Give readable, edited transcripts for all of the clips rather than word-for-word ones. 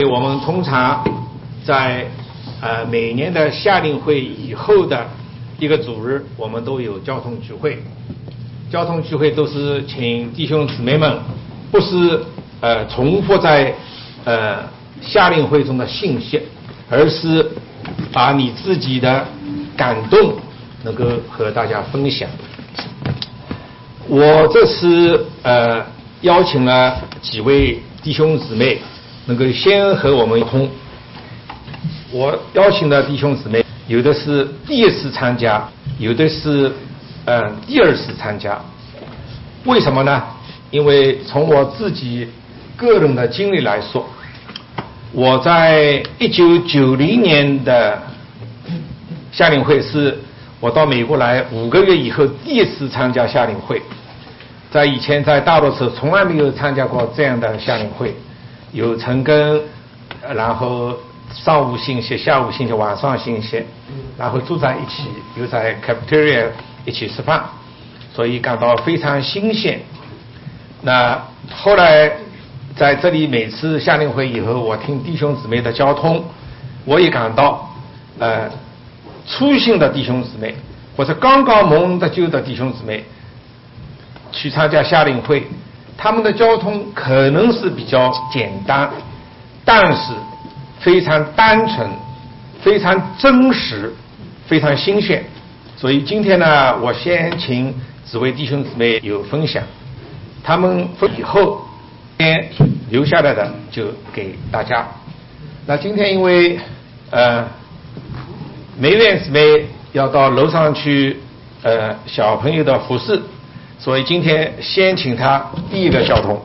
我们通常在每年的夏令会以后的一个主日，我们都有交通聚会。交通聚会都是请弟兄姊妹们，不是重复在夏令会中的信息，而是把你自己的感动能够和大家分享。我这次邀请了几位弟兄姊妹能够先和我们通。我邀请的弟兄姊妹有的是第一次参加，有的是第二次参加。为什么呢？因为从我自己个人的经历来说，我在1990年的夏令会是我到美国来5个月以后第一次参加夏令会。在以前在大陆时从来没有参加过这样的夏令会，有晨更，然后上午信息，下午信息，晚上信息，然后住在一起，又在 cafeteria 一起吃饭，所以感到非常新鲜。那后来在这里每次夏令会以后，我听弟兄姊妹的交通，我也感到初信的弟兄姊妹或者刚刚蒙得救的弟兄姊妹去参加夏令会，他们的交通可能是比较简单，但是非常单纯，非常真实，非常新鲜。所以今天呢，我先请几位弟兄姊妹有分享，他们以后先留下来的就给大家。那今天因为梅院姊妹要到楼上去小朋友的服侍，所以今天先请他第一个交通。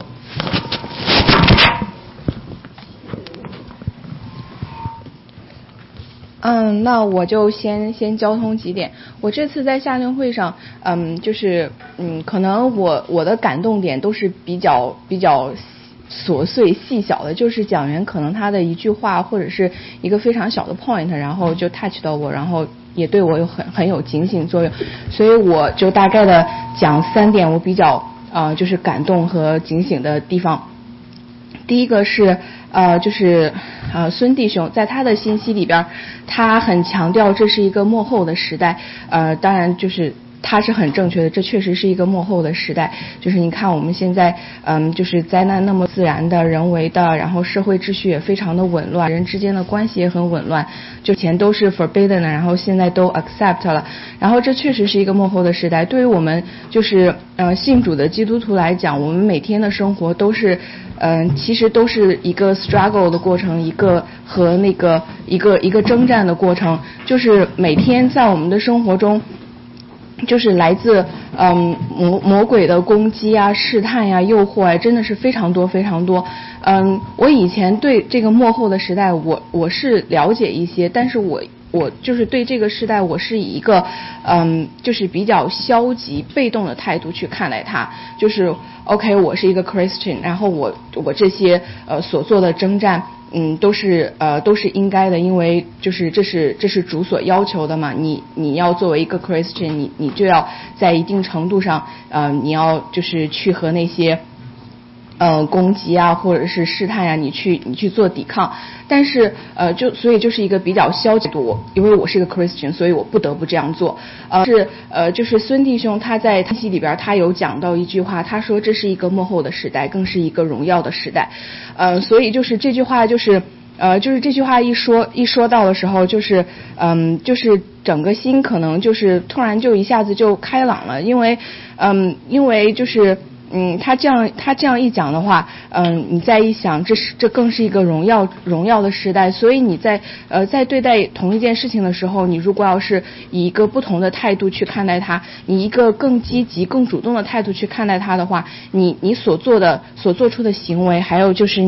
那我就先交通几点。我这次在夏令会上，可能我的感动点都是比较琐碎细小的，就是讲员可能他的一句话或者是一个非常小的 point， 然后就 touch 到我，然后也对我有很有警醒作用，所以我就大概的讲3点我比较就是感动和警醒的地方。第一个是孙弟兄在他的信息里边，他很强调这是一个末后的时代，当然就是他是很正确的，这确实是一个末后的时代。就是你看我们现在就是灾难那么自然的人为的，然后社会秩序也非常的紊乱，人之间的关系也很紊乱，就以前都是 forbidden 的，然后现在都 accept 了，然后这确实是一个末后的时代。对于我们就是信主的基督徒来讲，我们每天的生活都是其实都是一个 struggle 的过程，一个和那个一个征战的过程，就是每天在我们的生活中，就是来自魔鬼的攻击啊、试探呀、诱惑啊，真的是非常多非常多。我以前对这个末后的时代我是了解一些，但是我就是对这个时代我是以一个就是比较消极被动的态度去看待它，就是 OK 我是一个 Christian， 然后我这些所做的征战都是应该的，因为就是这是主所要求的嘛，你要作为一个 Christian， 你就要在一定程度上你要就是去和那些攻击啊或者是试探啊你去做抵抗，但是所以就是一个比较消极的因为我是一个 Christian， 所以我不得不这样做。就是孙弟兄他在信息里边他有讲到一句话，他说这是一个末后的时代，更是一个荣耀的时代。所以就是这句话就是这句话一说到的时候，就是整个心可能就是突然就一下子就开朗了，因为就是他这样一讲的话，你再一想，这更是一个荣耀的时代，所以你在对待同一件事情的时候，你如果要是以一个不同的态度去看待它，你一个更积极、更主动的态度去看待它的话，你所做出的行为，还有就是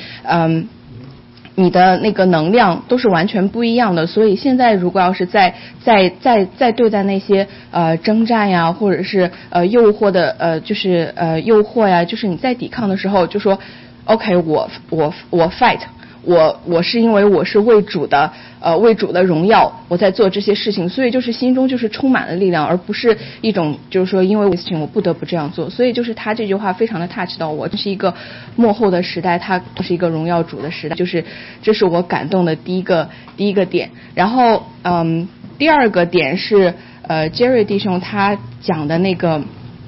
你的那个能量都是完全不一样的。所以现在如果要是在对待那些征战呀，或者是诱惑的诱惑呀，就是你在抵抗的时候，就说 OK 我 fight， 我是因为我是为主的荣耀我在做这些事情，所以就是心中就是充满了力量，而不是一种就是说因为事情我不得不这样做。所以就是他这句话非常的 touch 到我，这是一个末后的时代，它是一个荣耀主的时代，就是这是我感动的第一个点。然后第二个点是Jerry 弟兄他讲的那个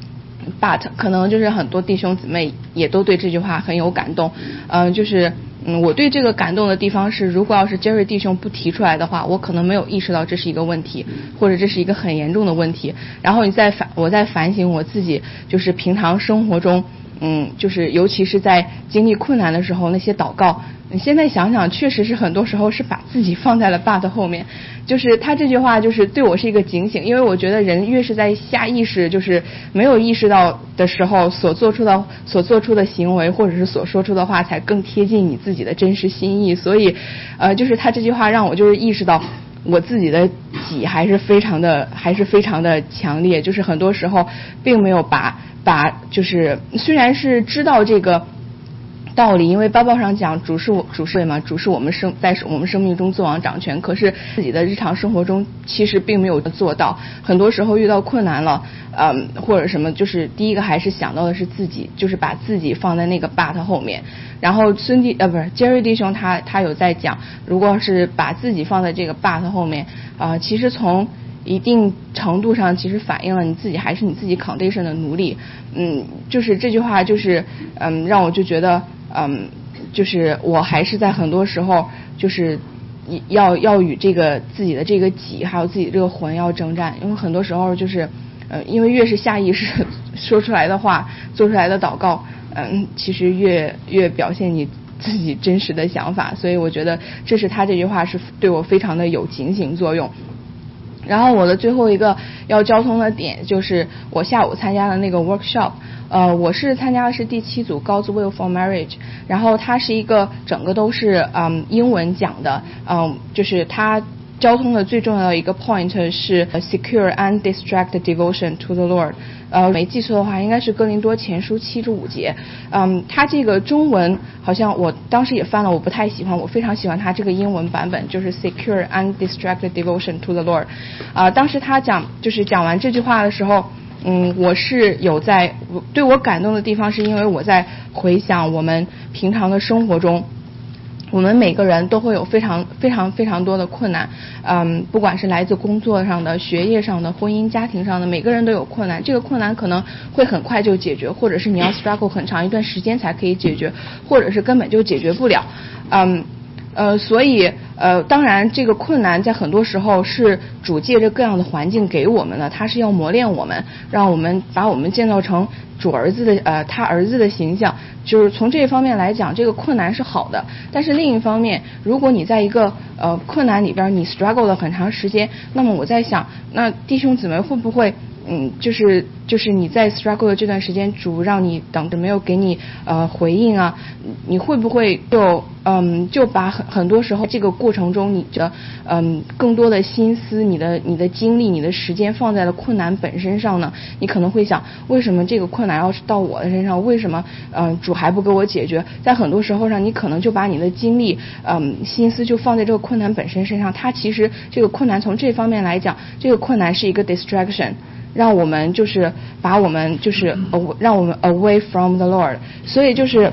but 可能就是很多弟兄姊妹也都对这句话很有感动。就是我对这个感动的地方是，如果要是 Jerry 弟兄不提出来的话，我可能没有意识到这是一个问题，或者这是一个很严重的问题。然后我在反省我自己，就是平常生活中就是尤其是在经历困难的时候那些祷告，你现在想想确实是很多时候是把自己放在了 but 后面。就是他这句话就是对我是一个警醒，因为我觉得人越是在下意识就是没有意识到的时候所做出的行为或者是所说出的话才更贴近你自己的真实心意。所以就是他这句话让我就是意识到我自己的己还是非常的强烈，就是很多时候并没有把就是虽然是知道这个道理，因为报上讲主是嘛，主是在我们生命中作王掌权，可是自己的日常生活中其实并没有做到。很多时候遇到困难了或者什么，就是第一个还是想到的是自己，就是把自己放在那个 but 后面。然后Jerry 弟兄他有在讲，如果是把自己放在这个 but 后面其实从一定程度上其实反映了你自己还是你自己 condition 的奴隶。就是这句话就是让我就觉得就是我还是在很多时候就是要与这个自己的这个己还有自己这个魂要征战，因为很多时候就是因为越是下意识说出来的话做出来的祷告其实越表现你自己真实的想法，所以我觉得这是他这句话是对我非常的有警醒作用。然后我的最后一个要交通的点就是我下午参加的那个 workshop。我是参加的是第7组 God's Will for Marriage， 然后它是一个整个都是英文讲的。就是它交通的最重要的一个 point 是 secure and distracted devotion to the Lord。没记错的话应该是哥林多前书7-5节。它这个中文好像我当时也翻了，我不太喜欢，我非常喜欢它这个英文版本，就是 secure and distracted devotion to the Lord。当时他讲完这句话的时候我是有对我感动的地方是因为我在回想我们平常的生活中，我们每个人都会有非常多的困难。不管是来自工作上的、学业上的、婚姻家庭上的，每个人都有困难。这个困难可能会很快就解决，或者是你要 struggle 很长一段时间才可以解决，或者是根本就解决不了。所以当然这个困难在很多时候是主借着各样的环境给我们的，他是要磨练我们，让我们把我们建造成主儿子的他儿子的形象。就是从这一方面来讲，这个困难是好的。但是另一方面，如果你在一个困难里边你 struggle 了很长时间，那么我在想，那弟兄姊妹会不会就是你在 struggle 的这段时间，主让你等着没有给你回应啊，你会不会就把很多时候这个过程中你的更多的心思、你的精力、你的时间放在了困难本身上呢？你可能会想，为什么这个困难要是到我的身上？为什么主还不给我解决？在很多时候上，你可能就把你的精力心思就放在这个困难本身身上。它其实这个困难从这方面来讲，这个困难是一个 distraction。让我们就是把我们就是让我们 away from the Lord。 所以就是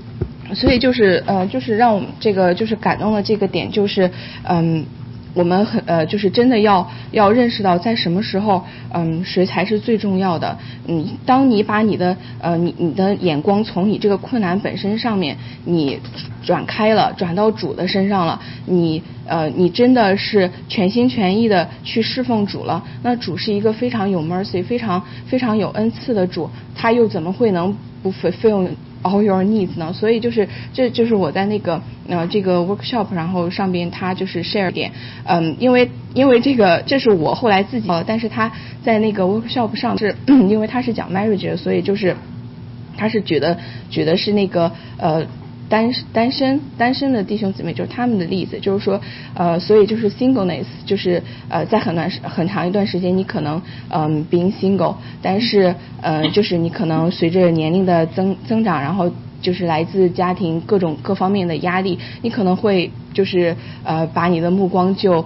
让我们这个就是感动的这个点就是我们就是真的要认识到在什么时候谁才是最重要的。当你把你的眼光从你这个困难本身上面你转开了，转到主的身上了，你真的是全心全意的去侍奉主了，那主是一个非常有 mercy 非常有恩赐的主，他又怎么会能不 fulfill all your needs 呢？所以这就是我在那个这个 workshop 然后上边他就是 share 点因为这是我后来自己但是他在那个 workshop 上是因为他是讲 marriage 所以就是他是举的是那个单身的弟兄姊妹，就是他们的例子，就是说所以就是 singleness 就是在很长一段时间你可能being single， 但是就是你可能随着年龄的增长，然后就是来自家庭各方面的压力，你可能会就是把你的目光就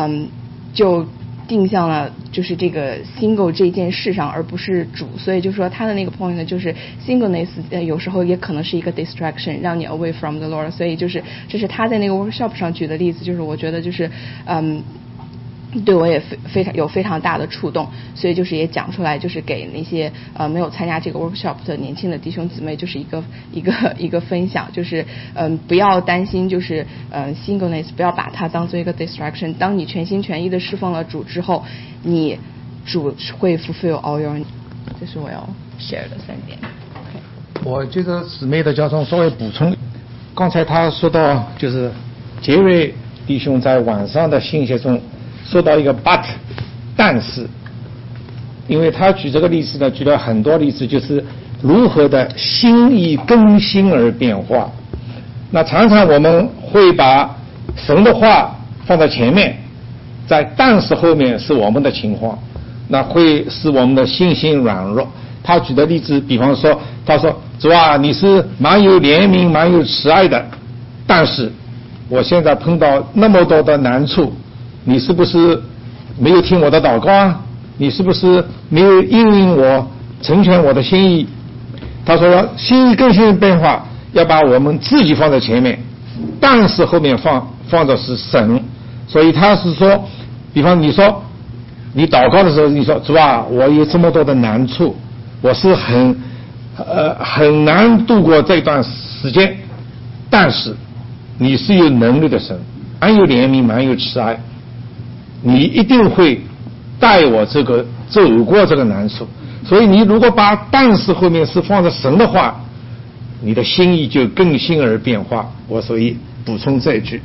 定向了就是这个 single 这件事上，而不是主。所以就说他的那个 point 呢，就是 singleness 有时候也可能是一个 distraction， 让你 away from the Lord。所以就是这是他在那个 workshop 上举的例子，就是我觉得就是对我也非常大的触动，所以就是也讲出来，就是给那些没有参加这个 workshop 的年轻的弟兄姊妹，就是一个分享，就是不要担心，就是singleness 不要把它当做一个 distraction。当你全心全意的侍奉了主之后，你主会 fulfill all your。这是我要 share 的3点。 我觉得姊妹的交通稍微补充，刚才他说到就是杰瑞弟兄在晚上的信息中说到一个 但是，因为他举这个例子呢，举了很多例子，就是如何的心意更新而变化。那常常我们会把神的话放在前面，在但是后面是我们的情况，那会使我们的信心软弱。他举的例子，比方说，他说主啊，你是蛮有怜悯蛮有慈爱的，但是我现在碰到那么多的难处，你是不是没有听我的祷告啊？你是不是没有应允我成全我的心意？他说心意更新的变化要把我们自己放在前面，但是后面放的是神。所以他是说，比方你说你祷告的时候，你说主啊，我有这么多的难处，我是很难度过这段时间，但是你是有能力的神，蛮有怜悯蛮有慈爱，你一定会带我走过这个难处。所以你如果把但是后面是放着神的话，你的心意就更新而变化。我所以补充这一句。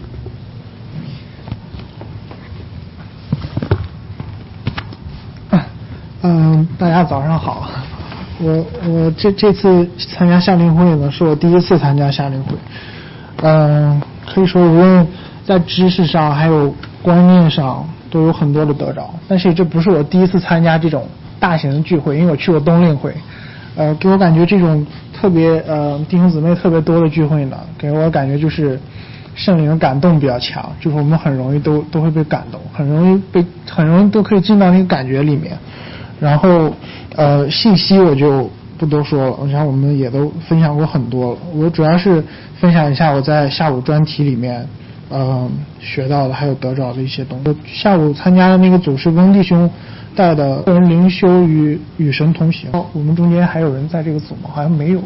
大家早上好。我这次参加夏令会呢，是我第一次参加夏令会。可以说无论在知识上还有观念上都有很多的得着，但是这不是我第一次参加这种大型的聚会，因为我去过冬令会。给我感觉这种特别弟兄姊妹特别多的聚会呢，给我感觉就是圣灵的感动比较强，就是我们很容易都会被感动，很容易都可以进到那个感觉里面。然后信息我就不多说了，我想我们也都分享过很多了。我主要是分享一下我在下午专题里面学到的还有得着的一些东西。下午参加的那个组是翁弟兄带的个人灵修与神同行。我们中间还有人在这个组吗？好像没有。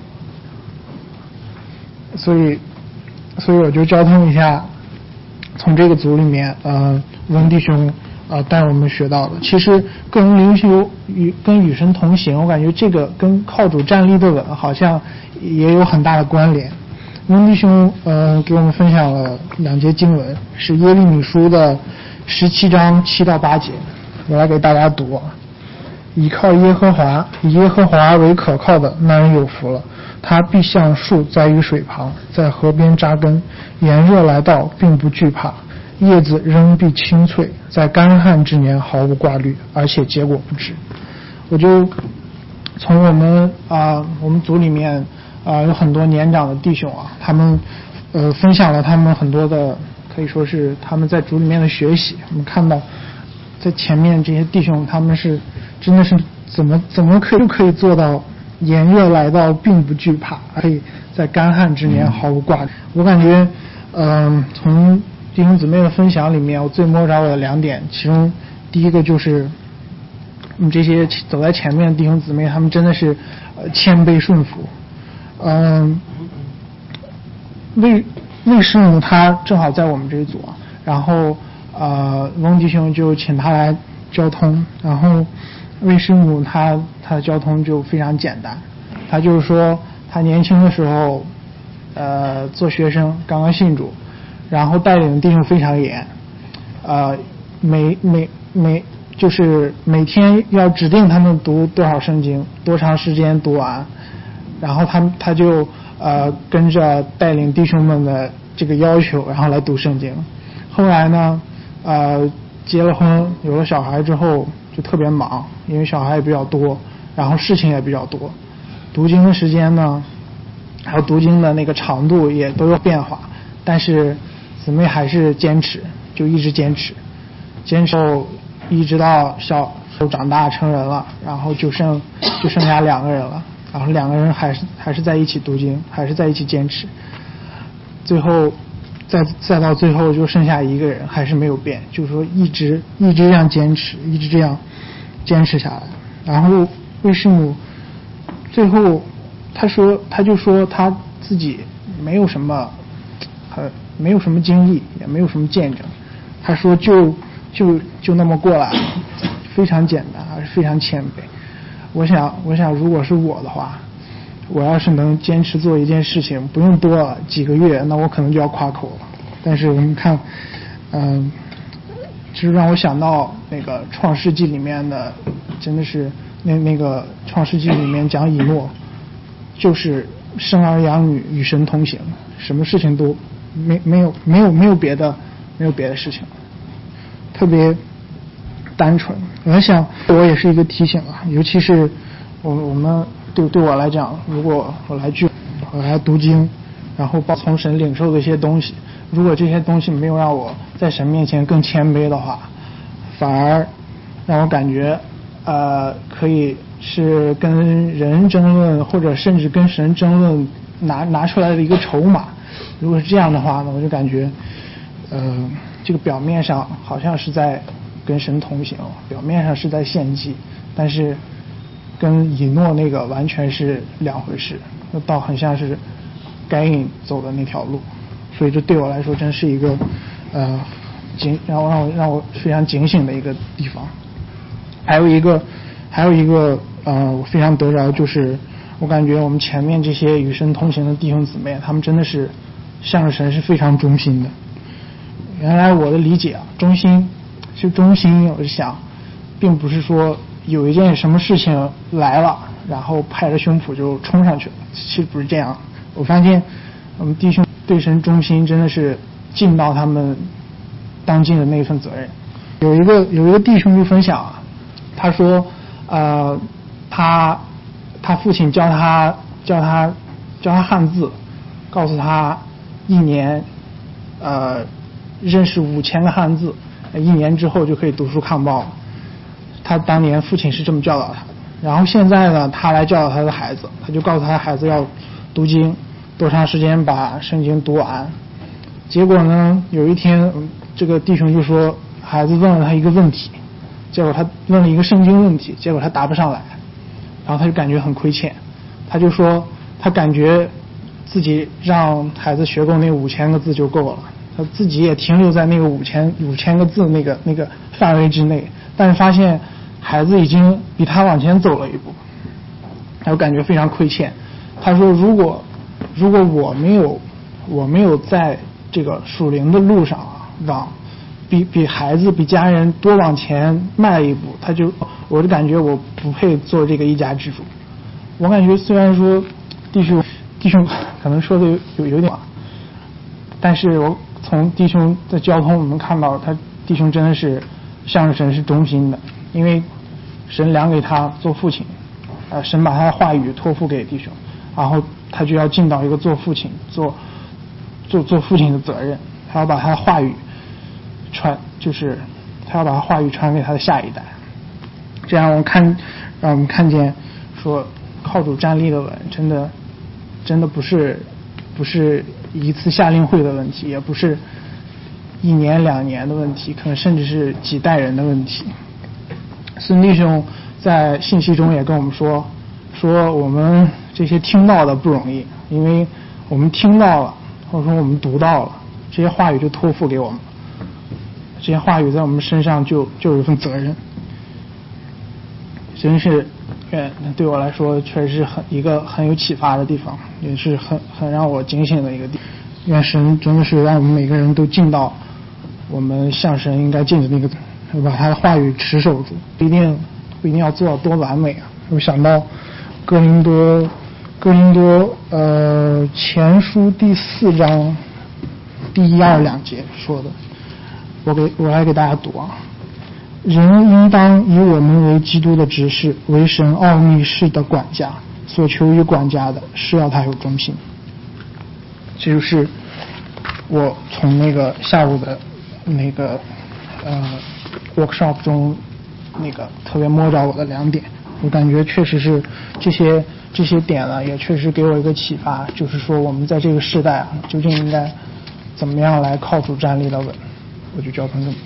所以我就交通一下从这个组里面翁弟兄带我们学到的。其实个人灵修跟与神同行，我感觉这个跟靠主站立的稳好像也有很大的关联。翁弟兄给我们分享了2节经文，是耶利米书的17章7到8节，我来给大家读。倚靠耶和华，以耶和华为可靠的，那人有福了。他必像树栽于水旁，在河边扎根，炎热来到并不惧怕，叶子仍必青翠，在干旱之年毫无挂虑，而且结果不止。我就从我们组里面有很多年长的弟兄他们分享了他们很多的，可以说是他们在组里面的学习。我们看到在前面这些弟兄，他们是真的是怎么可以做到炎热来到并不惧怕，可以在干旱之年毫无挂虑。我感觉从弟兄姊妹的分享里面，我最摸着我的2点，其中第一个就是这些走在前面的弟兄姊妹，他们真的是谦卑顺服。魏师母他正好在我们这一组然后翁弟兄就请他来交通，然后魏师母他的交通就非常简单，他就是说他年轻的时候做学生刚刚信主，然后带领弟兄非常严，就是每天要指定他们读多少圣经，多长时间读完，然后他就跟着带领弟兄们的这个要求，然后来读圣经。后来呢结了婚有了小孩之后就特别忙，因为小孩也比较多，然后事情也比较多，读经的时间呢还有读经的那个长度也都有变化，但是姊妹还是坚持，就一直坚持一直到长大成人了，然后就剩下2个人了，然后2个人还是在一起读经，还是在一起坚持，最后再到最后就剩下1个人还是没有变，就是说一直这样坚持，一直这样坚持下来。然后魏师母最后他就说他自己没有什么经历，也没有什么见证，他说就那么过来，非常简单，还是非常谦卑。我想如果是我的话，我要是能坚持做一件事情，不用多几个月，那我可能就要夸口了。但是我们看就是让我想到那个创世纪里面的，真的是那个创世纪里面讲以诺，就是生儿养女，与神同行，什么事情都没有别的事情，特别单纯。我想我也是一个提醒啊，尤其是我们对我来讲，如果我来读经，然后从神领受的一些东西，如果这些东西没有让我在神面前更谦卑的话，反而让我感觉可以是跟人争论，或者甚至跟神争论拿出来的一个筹码。如果是这样的话呢，我就感觉这个表面上好像是在跟神同行，表面上是在献祭，但是跟以诺那个完全是两回事，那倒很像是该隐走的那条路。所以这对我来说真是一个让我非常警醒的一个地方。还有一个我非常得着，就是我感觉我们前面这些与神同行的弟兄姊妹，他们真的是向着神是非常忠心的。原来我的理解忠心，我就想并不是说有一件什么事情来了，然后拍着胸脯就冲上去了，其实不是这样。我发现我们弟兄对神忠心真的是尽到他们当尽的那份责任。有一个弟兄就分享他说他父亲教他汉字，告诉他一年认识5000个汉字，1年之后就可以读书看报了。他当年父亲是这么教导他的。然后现在呢，他来教导他的孩子，他就告诉他的孩子要读经，多长时间把圣经读完。结果呢，有一天这个弟兄就说，孩子问了他一个问题，结果他问了一个圣经问题，结果他答不上来，然后他就感觉很亏欠。他就说他感觉自己让孩子学够那5000个字就够了，他自己也停留在那个5000个字那个范围之内，但是发现孩子已经比他往前走了一步，他就感觉非常亏欠。他说如果我没有在这个属灵的路上往比孩子比家人多往前迈一步，我就感觉我不配做这个一家之主。我感觉虽然说弟兄可能说的有点，但是我从弟兄的交通我们看到他弟兄真的是向着神是忠心的，因为神量给他做父亲，神把他的话语托付给弟兄，然后他就要尽到一个做父亲做父亲的责任，他要把他的话语传给他的下一代。这样让我们看见说靠主站立的稳，真的不是一次夏令会的问题，也不是1年2年的问题，可能甚至是几代人的问题。孙弟兄在信息中也跟我们说我们这些听到的不容易，因为我们听到了，或者说我们读到了，这些话语就托付给我们，这些话语在我们身上就有一份责任。真是对我来说确实是一个很有启发的地方，也是很让我警醒的一个地方。愿神真的是让我们每个人都尽到我们向神应该尽的那个，把他的话语持守住，不一定要做到多完美啊。我想到哥林多前书第4章第1、2、2节说的，我来给大家读人应当以我们为基督的执事，为神奥秘事的管家，所求于管家的是要他有忠心。 这就是我从那个下午的那个workshop 中那个特别摸着我的2点，我感觉确实是这些点呢，也确实给我一个启发，就是说我们在这个时代啊，究竟应该怎么样来靠主站立的稳。我就交通这么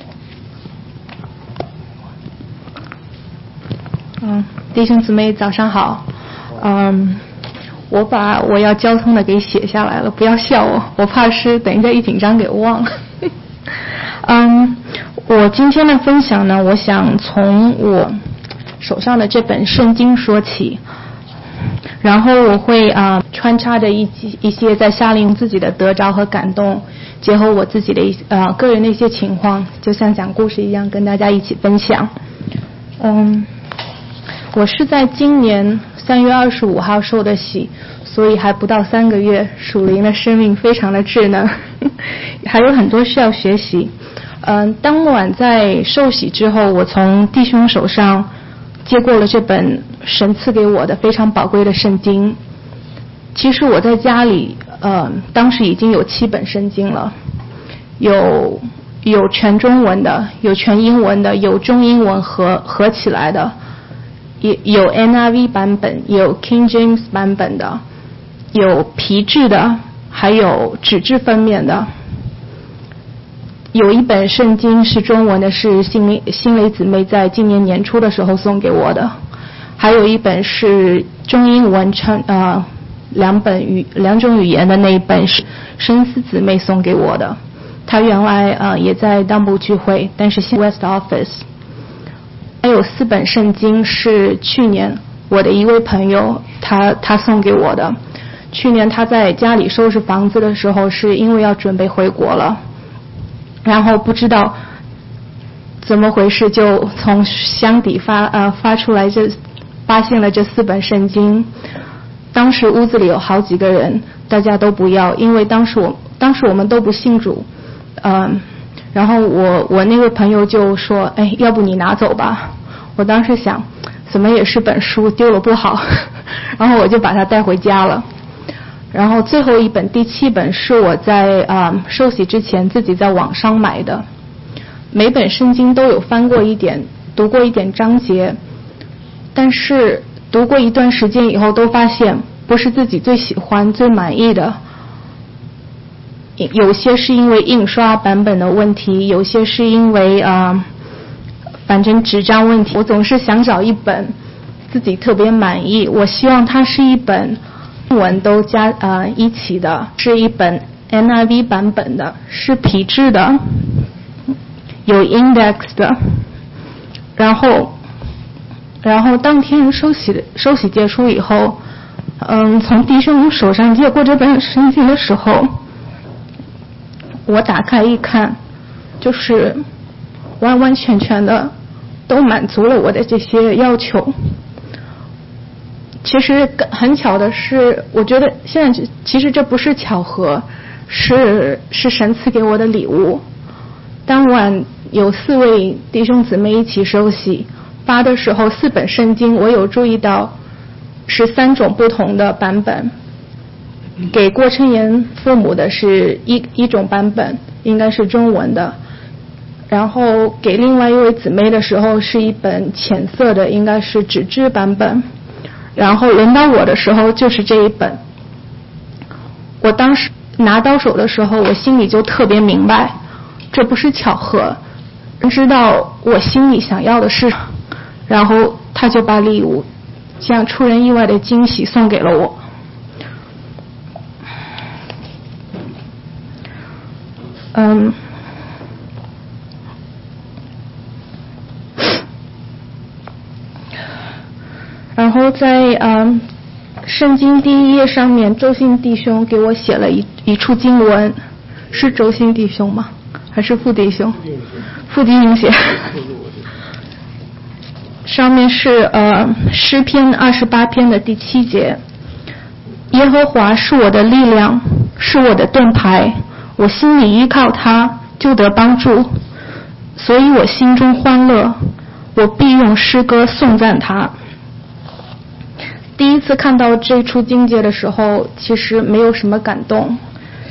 多。 弟兄姊妹早上好。我把我要交通的给写下来了，不要笑我，我怕是等一下一紧张给忘了。我今天的分享呢，我想从我手上的这本圣经说起，然后我会穿插着一些在夏令营自己的得着和感动，结合我自己的个人的一些情况，就像讲故事一样跟大家一起分享。我是在今年3月25号受的洗，所以还不到3个月，属灵的生命非常的稚嫩，还有很多需要学习。当晚在受洗之后，我从弟兄手上接过了这本神赐给我的非常宝贵的圣经。其实我在家里当时已经有7本圣经了，有全中文的，有全英文的，有中英文合起来的，有 NIV 版本，有 King James 版本的，有皮质的，还有纸质封面的。有一本圣经是中文的，是新雷姊妹在今年年初的时候送给我的，还有一本是中英文两种语言的，那一本是深思姊妹送给我的。她原来也在当部聚会，但是现在 West Office。还有4本圣经是去年我的一位朋友他送给我的。去年他在家里收拾房子的时候，是因为要准备回国了，然后不知道怎么回事，就从箱底发出来，发现了这4本圣经。当时屋子里有好几个人，大家都不要，因为当时我们都不信主。然后我那位朋友就说，要不你拿走吧。我当时想，怎么也是本书，丢了不好，然后我就把它带回家了。然后最后一本第7本是我在受洗之前自己在网上买的。每本圣经都有翻过一点，读过一点章节，但是读过一段时间以后都发现不是自己最喜欢最满意的。有些是因为印刷版本的问题，有些是因为反正纸张问题。我总是想找一本自己特别满意，我希望它是一本英文都加一起的，是一本 NIV 版本的，是皮质的，有 index 的。然后当天受洗结束以后，从弟兄手上接过这本圣经的时候，我打开一看，就是完完全全的都满足了我的这些要求。其实很巧的是，我觉得现在其实这不是巧合，是神赐给我的礼物。当晚有4位弟兄姊妹一起受洗，发的时候4本圣经，我有注意到是3种不同的版本。给郭春妍父母的是一种版本，应该是中文的，然后给另外一位姊妹的时候是一本浅色的，应该是纸质版本，然后轮到我的时候就是这一本。我当时拿到手的时候，我心里就特别明白，这不是巧合，知道我心里想要的是，然后他就把礼物这样出人意外的惊喜送给了我。然后在圣经第1页上面，周信弟兄给我写了一处经文，是周信弟兄吗？还是副弟兄？副弟兄写。上面是诗篇28篇的第7节，耶和华是我的力量，是我的盾牌，我心里依靠他，就得帮助，所以我心中欢乐，我必用诗歌颂赞他。第一次看到这处经节的时候，其实没有什么感动，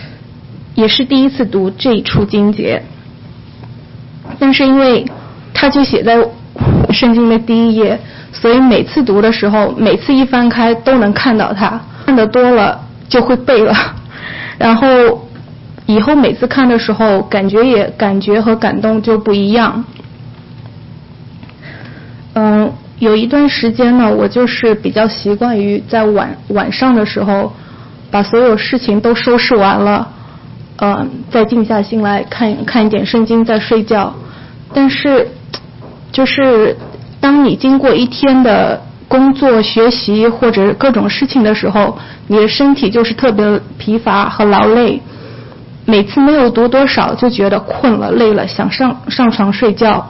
也是第一次读这一处经节，但是因为它就写在圣经的第一页，所以每次读的时候，每次一翻开都能看到它，看得多了就会背了，然后以后每次看的时候感觉和感动就不一样。有一段时间呢，我就是比较习惯于在晚上的时候把所有事情都收拾完了，再静下心来看一点圣经再睡觉。但是就是当你经过一天的工作学习或者各种事情的时候，你的身体就是特别疲乏和劳累，每次没有读多少就觉得困了累了，想上床睡觉。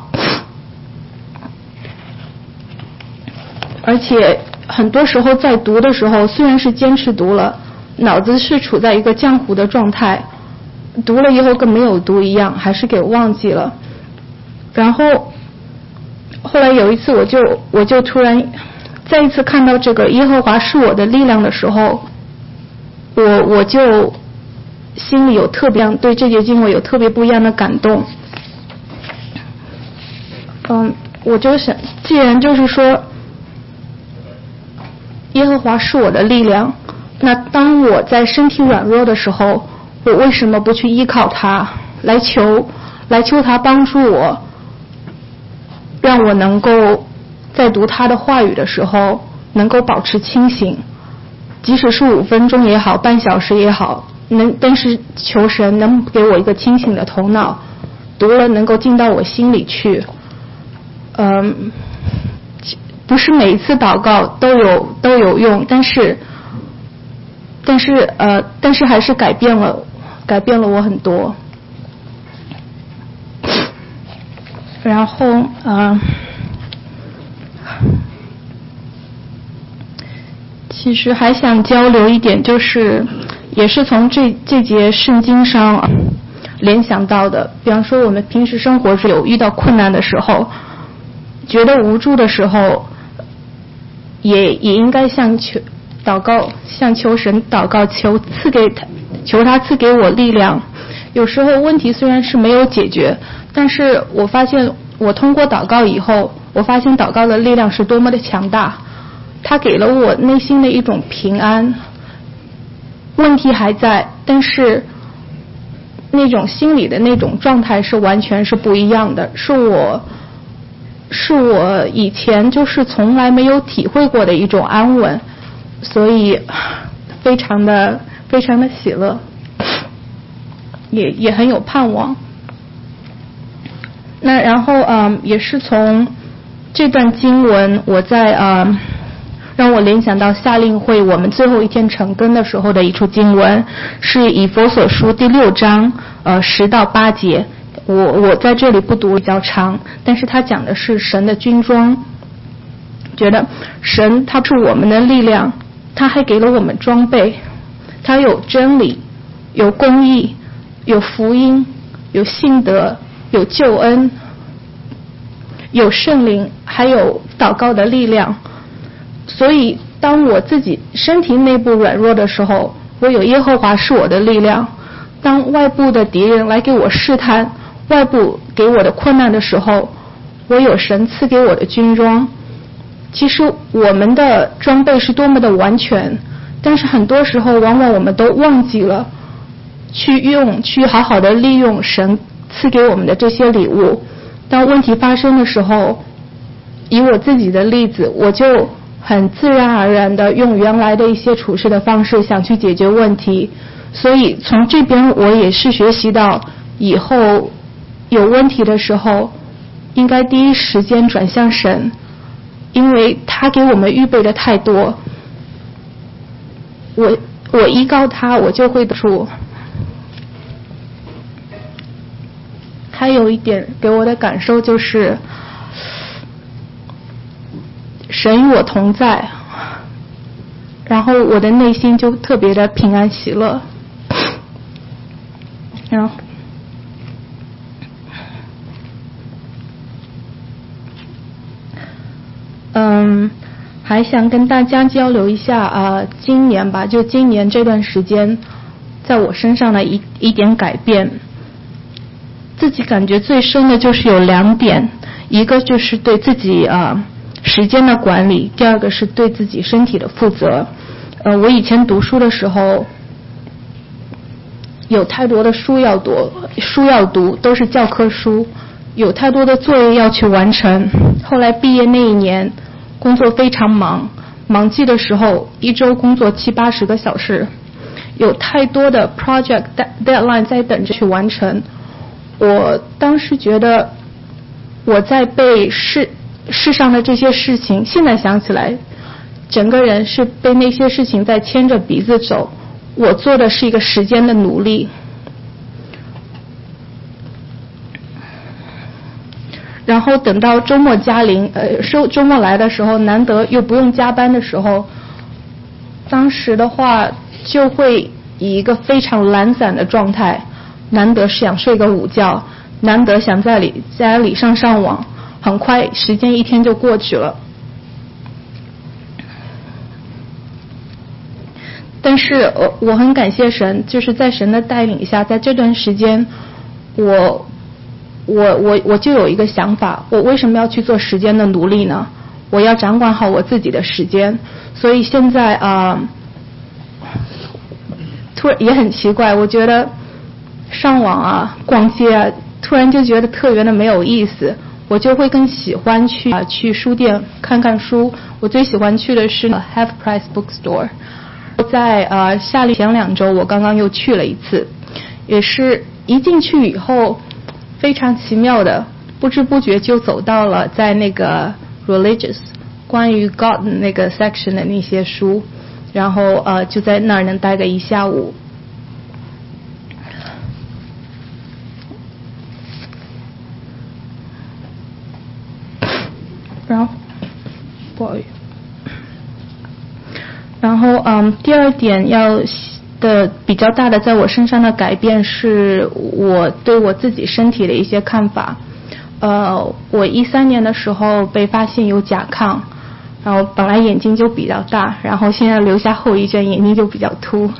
而且很多时候在读的时候，虽然是坚持读了，脑子是处在一个浆糊的状态，读了以后跟没有读一样，还是给忘记了。然后后来有一次我就突然再一次看到这个耶和华是我的力量的时候，我就心里有特别对这节经文有特别不一样的感动。我就想，既然就是说耶和华是我的力量，那当我在身体软弱的时候，我为什么不去依靠他，来求他帮助我，让我能够在读他的话语的时候能够保持清醒，即使是5分钟也好，半小时也好，但是求神能给我一个清醒的头脑，读了能够进到我心里去。不是每一次祷告都有用，但是还是改变了我很多。然后其实还想交流一点，就是也是从这节圣经上联想到的。比方说我们平时生活中有遇到困难的时候，觉得无助的时候，也应该向求神祷告，求他赐给我力量。有时候问题虽然是没有解决，但是我发现我通过祷告以后，我发现祷告的力量是多么的强大，它给了我内心的一种平安。问题还在，但是那种心理的那种状态是完全是不一样的，是我以前就是从来没有体会过的一种安稳，所以非常的喜乐，也很有盼望。那然后也是从这段经文，我在让我联想到夏令会我们最后一天晨更的时候的一处经文，是以弗所书第6章10到8节。我在这里不读比较长，但是他讲的是神的军装，觉得神他是我们的力量，他还给了我们装备，他有真理，有公义，有福音，有信德，有救恩，有圣灵，还有祷告的力量。所以当我自己身体内部软弱的时候，我有耶和华是我的力量。当外部的敌人来给我试探，外部给我的困难的时候，我有神赐给我的军装。其实我们的装备是多么的完全，但是很多时候往往我们都忘记了去好好的利用神赐给我们的这些礼物。当问题发生的时候，以我自己的例子，我就很自然而然的用原来的一些处事的方式想去解决问题。所以从这边我也是学习到，以后有问题的时候应该第一时间转向神，因为他给我们预备的太多，我依靠他，我就会得出。还有一点给我的感受就是，神与我同在，然后我的内心就特别的平安喜乐。然后还想跟大家交流一下今年吧，就今年这段时间在我身上的一点改变。自己感觉最深的就是有2点，一个就是对自己时间的管理，第二个是对自己身体的负责。我以前读书的时候有太多的书要读，都是教科书，有太多的作业要去完成。后来毕业那一年工作非常忙季的时候一周工作70-80个小时，有太多的 project deadline 在等着去完成。我当时觉得我在被世上的这些事情，现在想起来整个人是被那些事情在牵着鼻子走，我做的是一个时间的奴隶。然后等到周末周末来的时候，难得又不用加班的时候，当时的话就会以一个非常懒散的状态，难得想睡个午觉，难得想在家里上网，很快时间一天就过去了。但是我很感谢神，就是在神的带领下，在这段时间我就有一个想法，我为什么要去做时间的奴隶呢？我要掌管好我自己的时间。所以现在突然也很奇怪，我觉得上网逛街突然就觉得特别的没有意思，我就会更喜欢去书店看看书。我最喜欢去的是 Half Price Bookstore。在前2周我刚刚又去了一次，也是一进去以后非常奇妙的，不知不觉就走到了在那个 religious 关于 God 那个 section 的那些书，然后就在那儿能待个1下午。然后第2点比较大的在我身上的改变是我对我自己身体的一些看法。我13年的时候被发现有甲亢，然后本来眼睛就比较大，然后现在留下后遗症，眼睛就比较凸。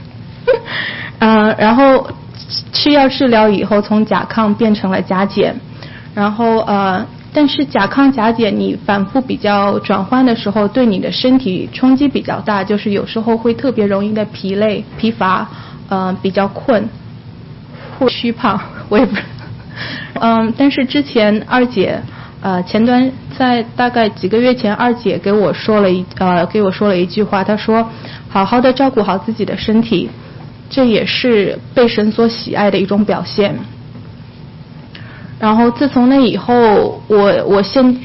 然后吃药治疗以后，从甲亢变成了甲减，然后但是甲亢甲减你反复比较转换的时候，对你的身体冲击比较大，就是有时候会特别容易的疲累疲乏，比较困或虚胖，我也不但是之前二姐在大概几个月前，二姐给我说了一句话，她说好好的照顾好自己的身体，这也是被神所喜爱的一种表现。然后自从那以后，我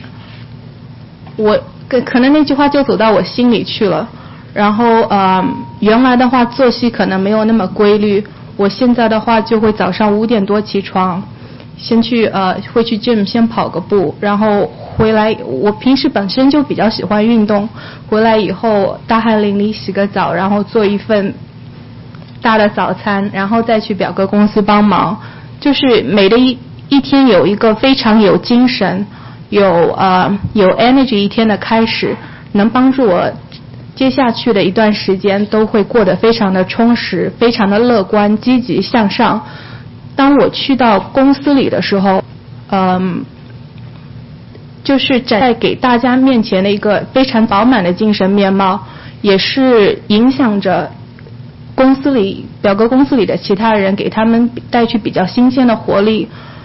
可能那句话就走到我心里去了。然后原来的话作息可能没有那么规律，我现在的话就会早上5点多起床，会去 gym 先跑个步，然后回来，我平时本身就比较喜欢运动，回来以后大汗淋漓洗个澡，然后做一份大的早餐，然后再去表哥公司帮忙，就是每的一天有一个非常有精神有 energy 一天的开始，能帮助我接下去的一段时间都会过得非常的充实，非常的乐观积极向上。当我去到公司里的时候就是在给大家面前的一个非常饱满的精神面貌，也是影响着表哥公司里的其他人，给他们带去比较新鲜的活力。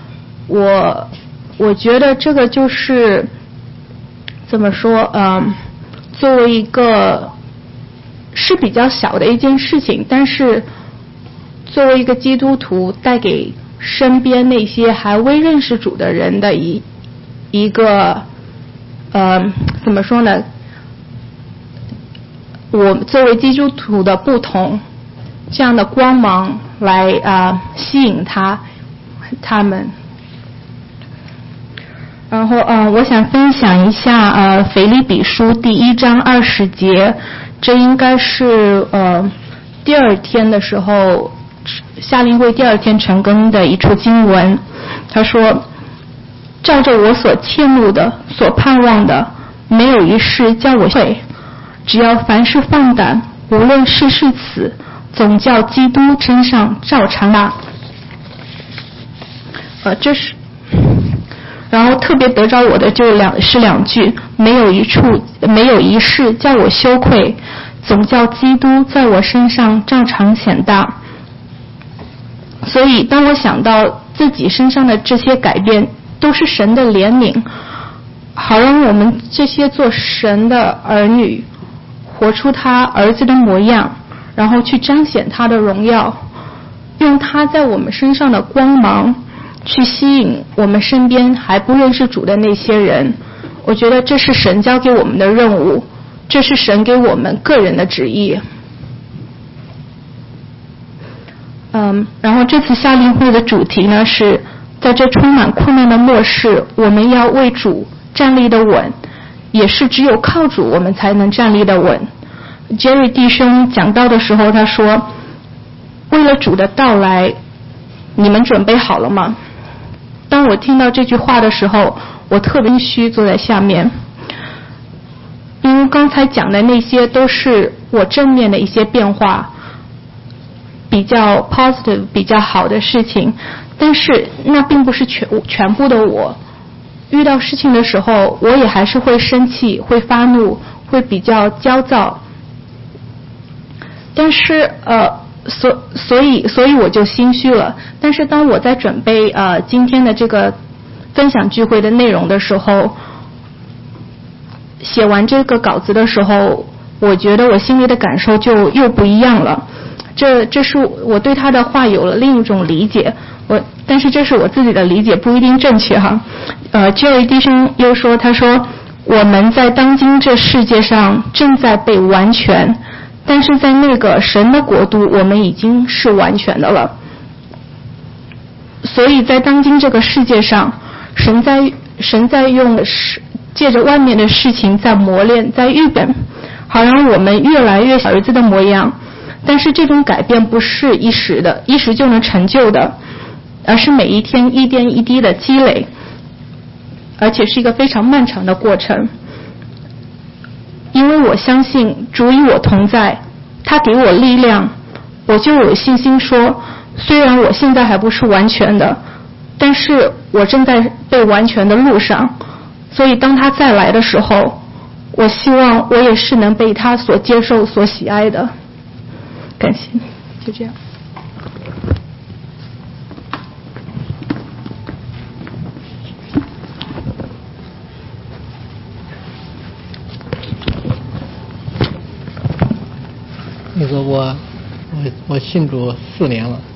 我觉得这个就是怎么说作为一个是比较小的一件事情，但是作为一个基督徒带给身边那些还未认识主的人的一个怎么说呢，我作为基督徒的不同这样的光芒来吸引他们。然后我想分享一下腓立比书第1章20节，这应该是第2天的时候夏令会第2天晨更的一处经文。他说，照着我所切慕的所盼望的，没有一事叫我悔，只要凡事放胆，无论是死总叫基督身上照常大。这是，然后特别得着我的就是两句，没有一事叫我羞愧，总叫基督在我身上照常显大。所以当我想到自己身上的这些改变都是神的怜悯，好让我们这些做神的儿女活出他儿子的模样，然后去彰显他的荣耀，用他在我们身上的光芒去吸引我们身边还不认识主的那些人。我觉得这是神交给我们的任务，这是神给我们个人的旨意。然后这次夏令会的主题呢是在这充满困难的末世，我们要为主站立的稳，也是只有靠主我们才能站立的稳。Jerry 弟兄讲道的时候他说，为了主的到来，你们准备好了吗？当我听到这句话的时候，我特别虚坐在下面，因为刚才讲的那些都是我正面的一些变化，比较 positive 比较好的事情，但是那并不是全部的我。遇到事情的时候，我也还是会生气，会发怒，会比较焦躁。但是所以我就心虚了。但是当我在准备今天的这个分享聚会的内容的时候，写完这个稿子的时候，我觉得我心里的感受就又不一样了。这是我对他的话有了另一种理解，但是这是我自己的理解，不一定正确哈。Jerry 弟兄又说，他说我们在当今这世界上正在被完全，但是在那个神的国度，我们已经是完全的了。所以在当今这个世界上，神在用借着外面的事情在磨练，在预备，好让我们越来越像儿子的模样。但是这种改变不是一时的，一时就能成就的，而是每一天一点一滴的积累，而且是一个非常漫长的过程。因为我相信主与我同在，他给我力量，我就有信心说，虽然我现在还不是完全的，但是我正在被完全的路上。所以当他再来的时候，我希望我也是能被他所接受所喜爱的。感谢，就这样。 那个我信主4年了，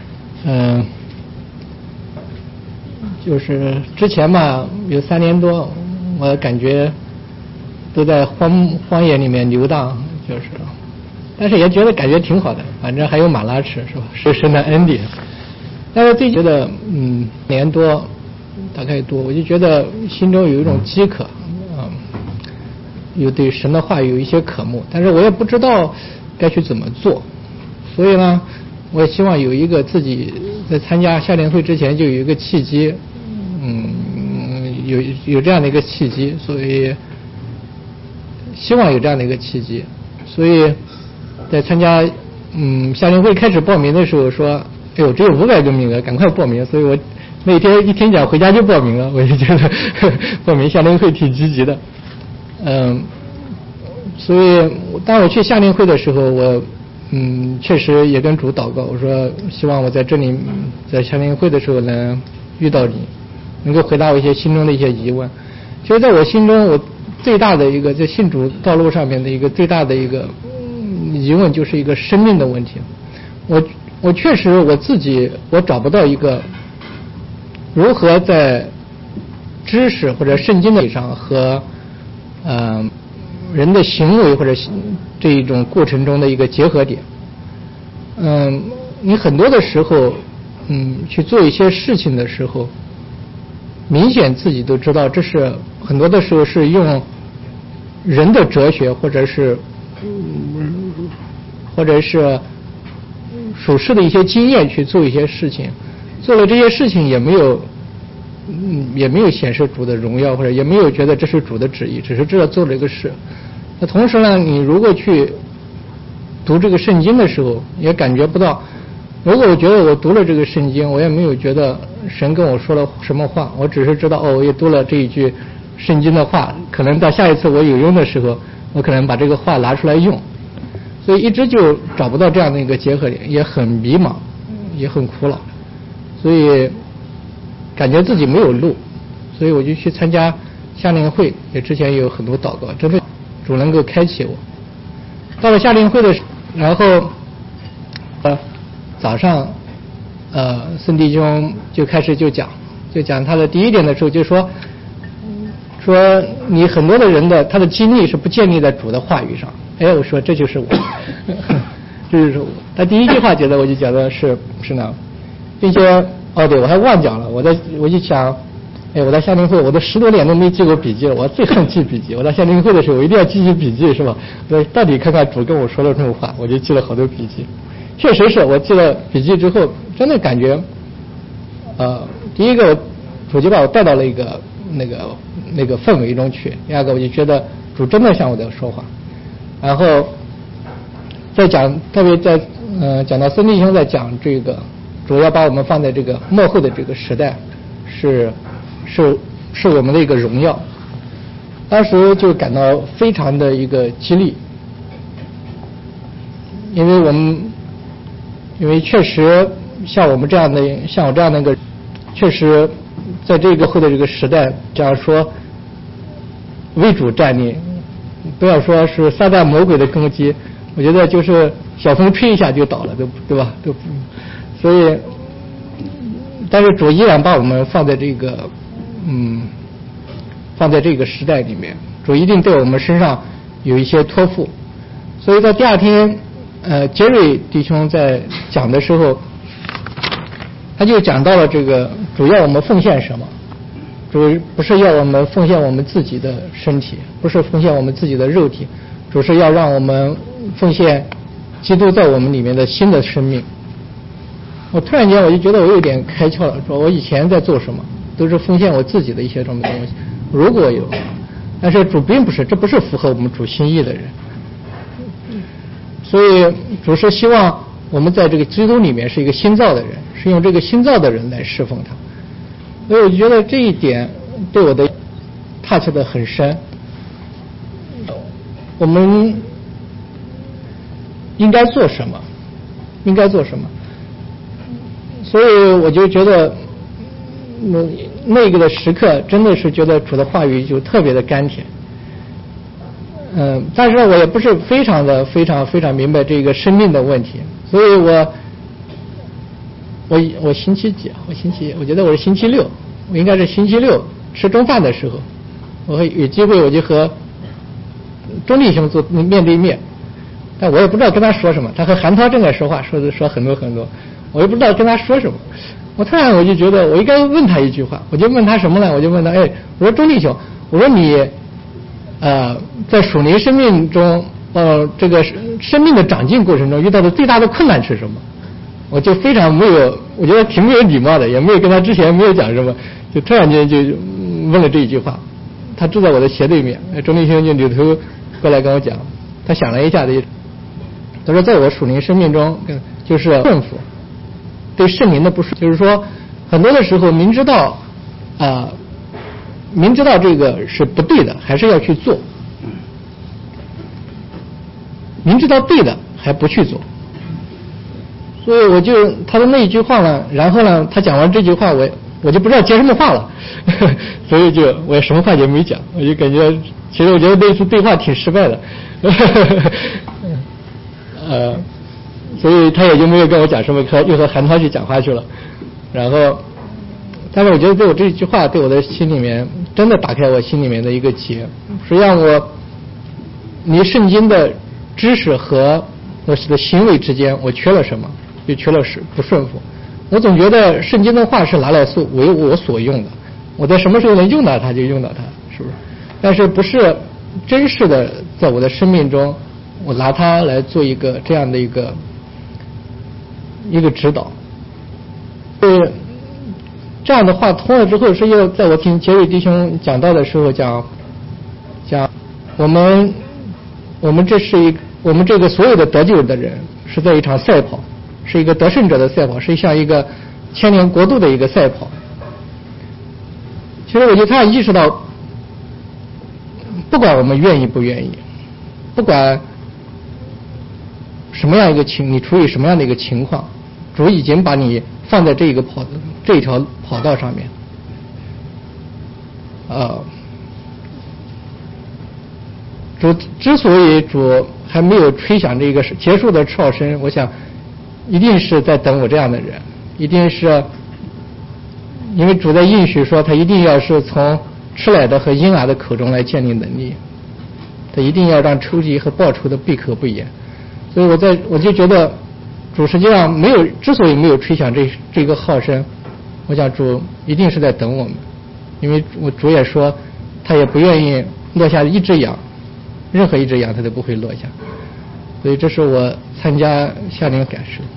就是之前嘛有3年多，我感觉都在荒野里面游荡，就是。但是也觉得感觉挺好的，反正还有马拉吃，是吧？是神的恩典。但是最近觉得年多，大概多，我就觉得心中有一种饥渴，有对神的话有一些渴慕，但是我也不知道该去怎么做。所以呢，我也希望有一个自己在参加夏令会之前就有一个契机，有这样的一个契机，所以希望有这样的一个契机，所以。在参加夏令会开始报名的时候说，哎呦，只有500个名额，赶快报名。所以我那天一听讲回家就报名了，我就觉得报名夏令会挺积极的。所以当我去夏令会的时候，我确实也跟主祷告，我说希望我在这里在夏令会的时候能遇到你，能够回答我一些心中的一些疑问。其实在我心中，我最大的一个在信主道路上面的一个最大的一个疑问就是一个生命的问题。我确实我自己我找不到一个如何在知识或者圣经的上和人的行为或者这一种过程中的一个结合点。你很多的时候去做一些事情的时候，明显自己都知道这是很多的时候是用人的哲学或者是属世的一些经验去做一些事情，做了这些事情也没有显示主的荣耀，或者也没有觉得这是主的旨意，只是这做了一个事。那同时呢，你如果去读这个圣经的时候，也感觉不到。如果我觉得我读了这个圣经，我也没有觉得神跟我说了什么话，我只是知道我也读了这一句圣经的话，可能到下一次我有用的时候，我可能把这个话拿出来用，所以一直就找不到这样的一个结合点，也很迷茫，也很苦恼，所以感觉自己没有路，所以我就去参加夏令会，也之前也有很多祷告，真的主能够开启我。到了夏令会的时候，然后早上孙弟兄就开始就讲他的第一点的时候，就说你很多的人的他的经历是不建立在主的话语上。哎，我说这就是我，这就是我。他第一句话觉得我就觉得是呢，并且对，我还忘讲了，我就想，我在夏令会我都10多年都没记过笔记了，我最恨记笔记。我在夏令会的时候我一定要记笔记，是吧？我到底看看主跟我说了什么话，我就记了好多笔记。确实是我记了笔记之后，真的感觉，第一个主就把我带到了一个那个氛围中去，第二个我就觉得主真的向我在说话，然后再讲，特别在讲到孙弟兄在讲这个主要把我们放在这个末后的这个时代，是我们的一个荣耀，当时就感到非常的一个激励，因为确实像我这样的一个，确实在这个后的这个时代，这样说为主站立，不要说是撒旦魔鬼的攻击，我觉得就是小风吹一下就倒了，对吧？所以，但是主依然把我们放在这个时代里面，主一定对我们身上有一些托付，所以在第二天。杰瑞弟兄在讲的时候，他就讲到了这个主要我们奉献什么，主不是要我们奉献我们自己的身体，不是奉献我们自己的肉体，主是要让我们奉献基督在我们里面的新的生命。我突然间我就觉得我有点开窍了，说我以前在做什么都是奉献我自己的一些什么东西，如果有，但是主并不是，这不是符合我们主心意的人。所以主是希望我们在这个基督里面是一个新造的人，是用这个新造的人来侍奉他。所以我就觉得这一点对我的 touch 的很深。我们应该做什么？所以我就觉得那个的时刻真的是觉得主的话语就特别的甘甜。但是我也不是非常明白这个生命的问题，所以我星期几？我觉得我是星期六，我应该是星期六吃中饭的时候，我会有机会我就和钟弟兄坐面对面，但我也不知道跟他说什么，他和韩涛正在说话，说很多，我也不知道跟他说什么。我突然我就觉得我应该问他一句话，我就问他什么呢？我就问他，我说钟弟兄，我说你。在属灵生命中，这个生命的长进过程中遇到的最大的困难是什么？我就非常我觉得挺没有礼貌的，也没有跟他之前没有讲什么，就突然间就问了这一句话。他坐在我的斜对面，钟立兄就扭头过来跟我讲，他想了一下他说在我属灵生命中就是顺服，对圣灵的不顺，就是说很多的时候明知道这个是不对的，还是要去做。明知道对的还不去做，所以他的那一句话呢，然后呢，他讲完这句话，我就不知道接什么话了，所以我也什么话也没讲，我就感觉，其实我觉得那次对话挺失败的，所以他也就没有跟我讲什么，又和韩涛去讲话去了，然后。但是我觉得对我这句话对我的心里面真的打开我心里面的一个结，实际上离圣经的知识和我的行为之间我缺了什么，就缺了不顺服。我总觉得圣经的话是拿来为我所用的，我在什么时候能用到它就用到它，是不是？但是不是真实的在我的生命中我拿它来做一个这样的一个指导。这样的话通了之后，是又在我听杰瑞弟兄讲到的时候讲我们这是我们这个所有的得救的人是在一场赛跑，是一个得胜者的赛跑，是像一个千年国度的一个赛跑。其实我觉得他意识到，不管我们愿意不愿意，不管什么样一个你处于什么样的一个情况，主已经把你放在这一条跑道上面。主之所以主还没有吹响这个结束的哨声，我想一定是在等我这样的人，一定是因为主在应许说他一定要是从吃奶的和婴儿的口中来建立能力，他一定要让仇敌和报仇的闭口不言。所以我就觉得主实际上之所以没有吹响这个号声，我想主一定是在等我们，因为主也说他也不愿意落下一只羊，任何一只羊他都不会落下。所以这是我参加夏令感受。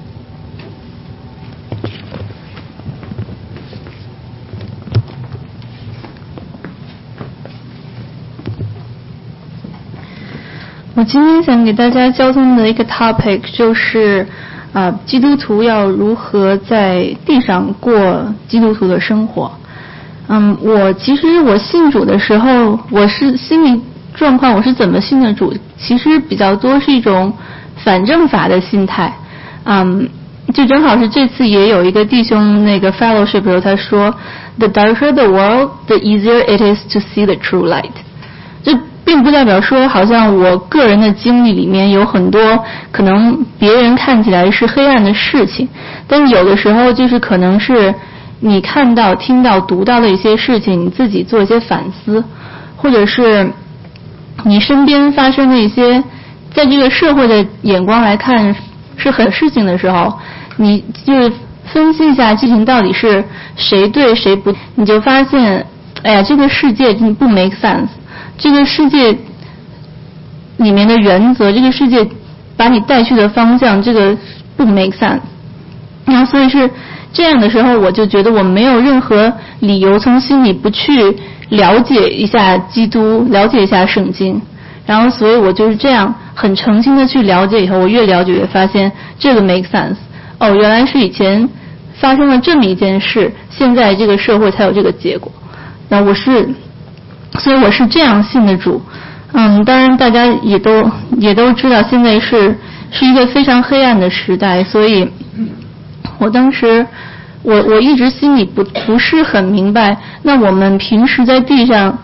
我今天想给大家交通的一个 topic 就是基督徒要如何在地上过基督徒的生活。其实我信主的时候，我是心理状况，我是怎么信的主，其实比较多是一种反正法的心态。就正好是这次也有一个弟兄那个 fellowship 的时候，他说 The darker the world, the easier it is to see the true light。这并不代表说好像我个人的经历里面有很多可能别人看起来是黑暗的事情，但是有的时候就是可能是你看到、听到、读到的一些事情，你自己做一些反思，或者是你身边发生的一些在这个社会的眼光来看是很事情的时候，你就分析一下事情到底是谁对谁不，你就发现哎呀，这个世界不 make sense，这个世界里面的原则，这个世界把你带去的方向，这个不 make sense。然后所以是这样的时候，我就觉得我没有任何理由从心里不去了解一下基督，了解一下圣经。然后所以我就是这样很诚心的去了解，以后我越了解越发现这个 make sense。原来是以前发生了这么一件事，现在这个社会才有这个结果。那所以我是这样信的主。当然大家也都知道现在是一个非常黑暗的时代，所以我当时我一直心里不是很明白，那我们平时在地上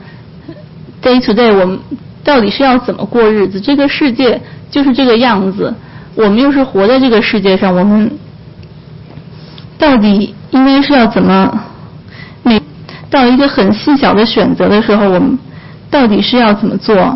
day to day 我们到底是要怎么过日子，这个世界就是这个样子，我们又是活在这个世界上，我们到底应该是要怎么到一个很细小的选择的时候，我们到底是要怎么做。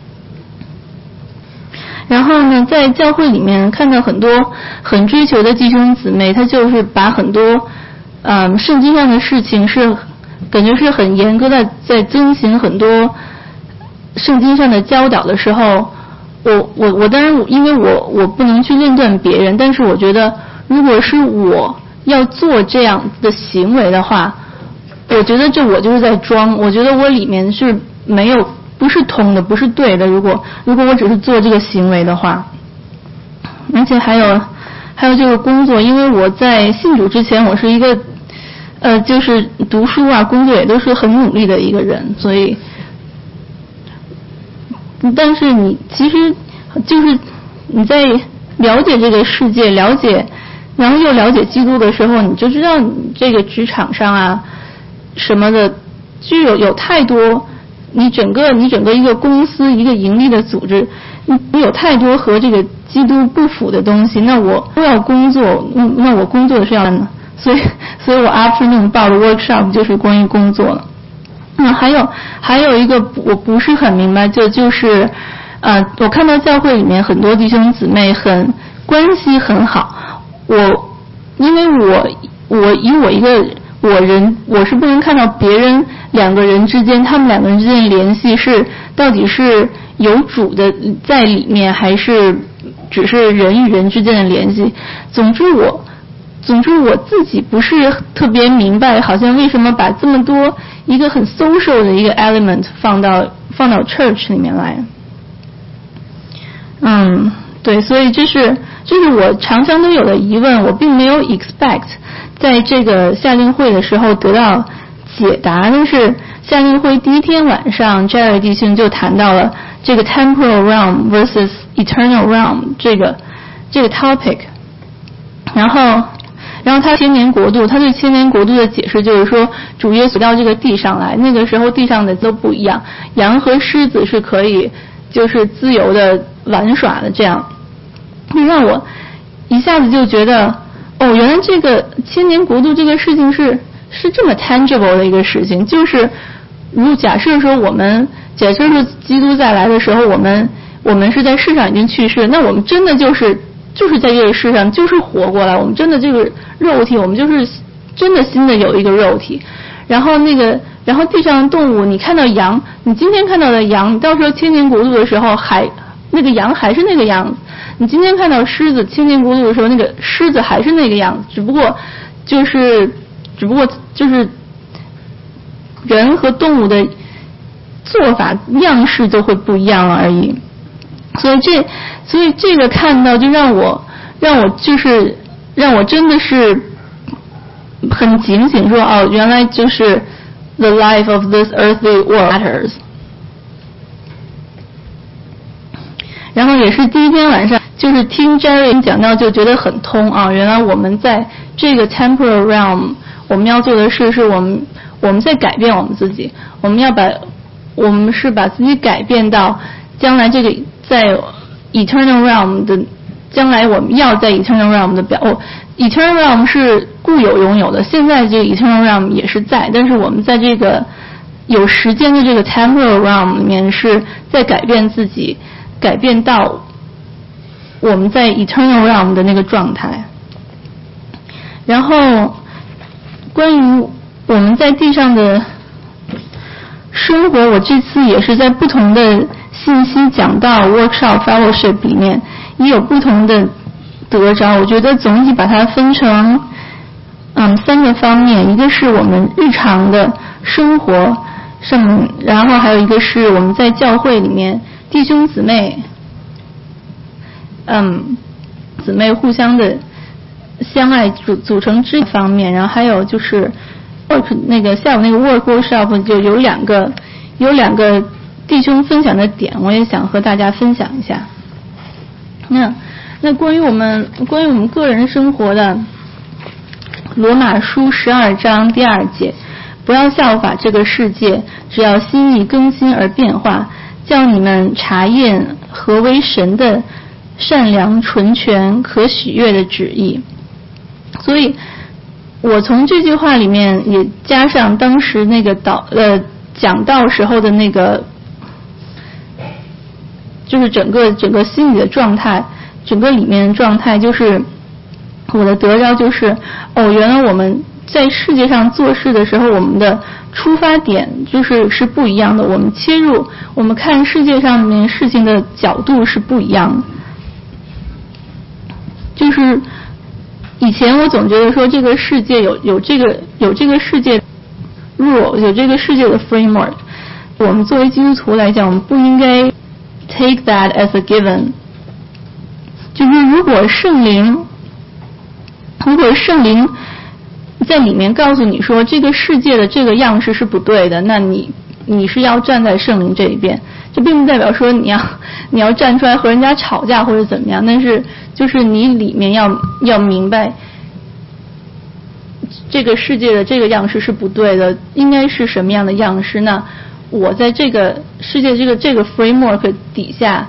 然后呢，在教会里面看到很多很追求的弟兄姊妹，他就是把很多圣经上的事情是感觉是很严格的在遵循很多圣经上的教导的时候，我当然因为我不能去论断别人，但是我觉得如果是我要做这样的行为的话，我觉得我就是在装，我觉得我里面是不是通的，不是对的。如果我只是做这个行为的话，而且还有这个工作，因为我在信主之前，我是一个就是读书啊、工作也都是很努力的一个人，所以，但是你其实就是你在了解这个世界，然后又了解基督的时候，你就知道你这个职场上啊什么的，就有太多，你整个一个公司一个盈利的组织，你有太多和这个基督不符的东西，那我都要工作，那我工作的是要呢，所以我 afternoon 报的 workshop 就是关于工作了。还有一个我不是很明白，就是我看到教会里面很多弟兄姊妹关系很好，因为我一个我是不能看到别人两个人之间，他们两个人之间的联系是到底是有主的在里面，还是只是人与人之间的联系。总之我自己不是特别明白，好像为什么把这么多一个很 social 的一个 element 放到 church 里面来。 对，所以这是我常常都有的疑问，我并没有 expect 在这个夏令会的时候得到解答。但是夏令会第一天晚上 Jerry 弟兄就谈到了这个 temporal realm versus eternal realm 这个 topic， 然后他千年国度，他对千年国度的解释就是说，主耶稣到这个地上来，那个时候地上的都不一样，羊和狮子是可以就是自由的玩耍的，这样就让我一下子就觉得，原来这个千年国度这个事情是这么 tangible 的一个事情，就是如果假设说假设说基督再来的时候，我们是在世上已经去世，那我们真的就是在这个世上就是活过来，我们真的这个肉体，我们就是真的新的有一个肉体。然后地上的动物，你看到羊，你今天看到的羊，你到时候千年国度的时候那个羊还是那个样子。你今天看到狮子，千年国度的时候，那个狮子还是那个样子，只不过就是人和动物的做法样式都会不一样而已。所以这个看到就让我真的是很警醒，说原来就是 the life of this earthly world matters。然后也是第一天晚上，就是听 Jerry 讲到就觉得很通原来我们在这个 temporal realm， 我们要做的事是我们在改变我们自己，我们是把自己改变到将来这个在 eternal realm 的，将来我们要在 eternal realm 的eternal realm 是固有拥有的，现在这个 eternal realm 也是在，但是我们在这个有时间的这个 temporal realm 里面是在改变自己，改变到我们在 eternal realm 的那个状态。然后关于我们在地上的生活，我这次也是在不同的信息讲到 workshop fellowship 里面也有不同的得着，我觉得总体把它分成3个方面，一个是我们日常的生活上，然后还有一个是我们在教会里面弟兄姊妹互相的相爱组成肢体方面，然后还有就是那个下午那个 workshop 就有两个弟兄分享的点，我也想和大家分享一下。那关于我们个人生活的罗马书12章第2节，不要效法这个世界，只要心意更新而变化，叫你们查验何为神的善良、纯全、可喜悦的旨意。所以我从这句话里面也加上当时那个讲道时候的那个，就是整个心理的状态，整个里面的状态，就是我的得着就是原来我们在世界上做事的时候，我们的出发点是不一样的，我们切入我们看世界上面事情的角度是不一样的。就是以前我总觉得说这个世界有这个世界 rule， 有这个世界的 framework， 我们作为基督徒来讲，我们不应该 take that as a given。 就是如果圣灵在里面告诉你说这个世界的这个样式是不对的，那你是要站在圣灵这一边，这并不代表说你要站出来和人家吵架或者怎么样，但是就是你里面要明白这个世界的这个样式是不对的，应该是什么样的样式，那我在这个世界这个 framework 底下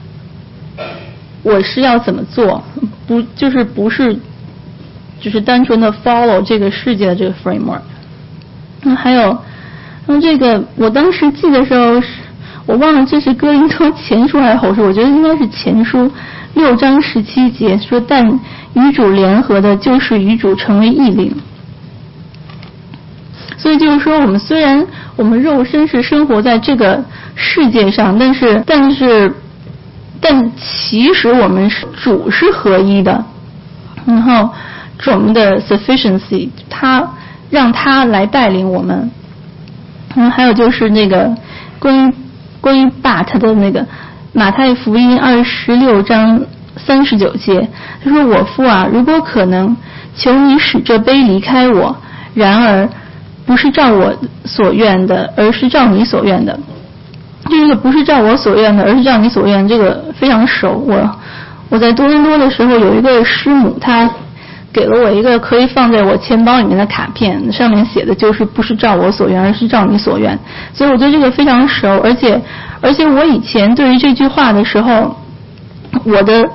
我是要怎么做，不是就是单纯的 follow 这个世界的这个 framework。 还有这个我当时记的时候我忘了这是哥林多前书还是后书，我觉得应该是前书6章17节说，但与主联合的就是与主成为一灵。所以就是说我们虽然我们肉身是生活在这个世界上，但其实我们主是合一的，然后我们的 sufficiency 让他来带领我们。还有就是那个关于 but 的那个马太福音26章39节，他说：“我父啊，如果可能，求你使这杯离开我，然而不是照我所愿的，而是照你所愿的。”这个不是照我所愿的，而是照你所愿，这个非常熟。我在多伦多的时候，有一个师母，她给了我一个可以放在我钱包里面的卡片，上面写的就是不是照我所愿，而是照你所愿。所以我对这个非常熟，而且我以前对于这句话的时候，我的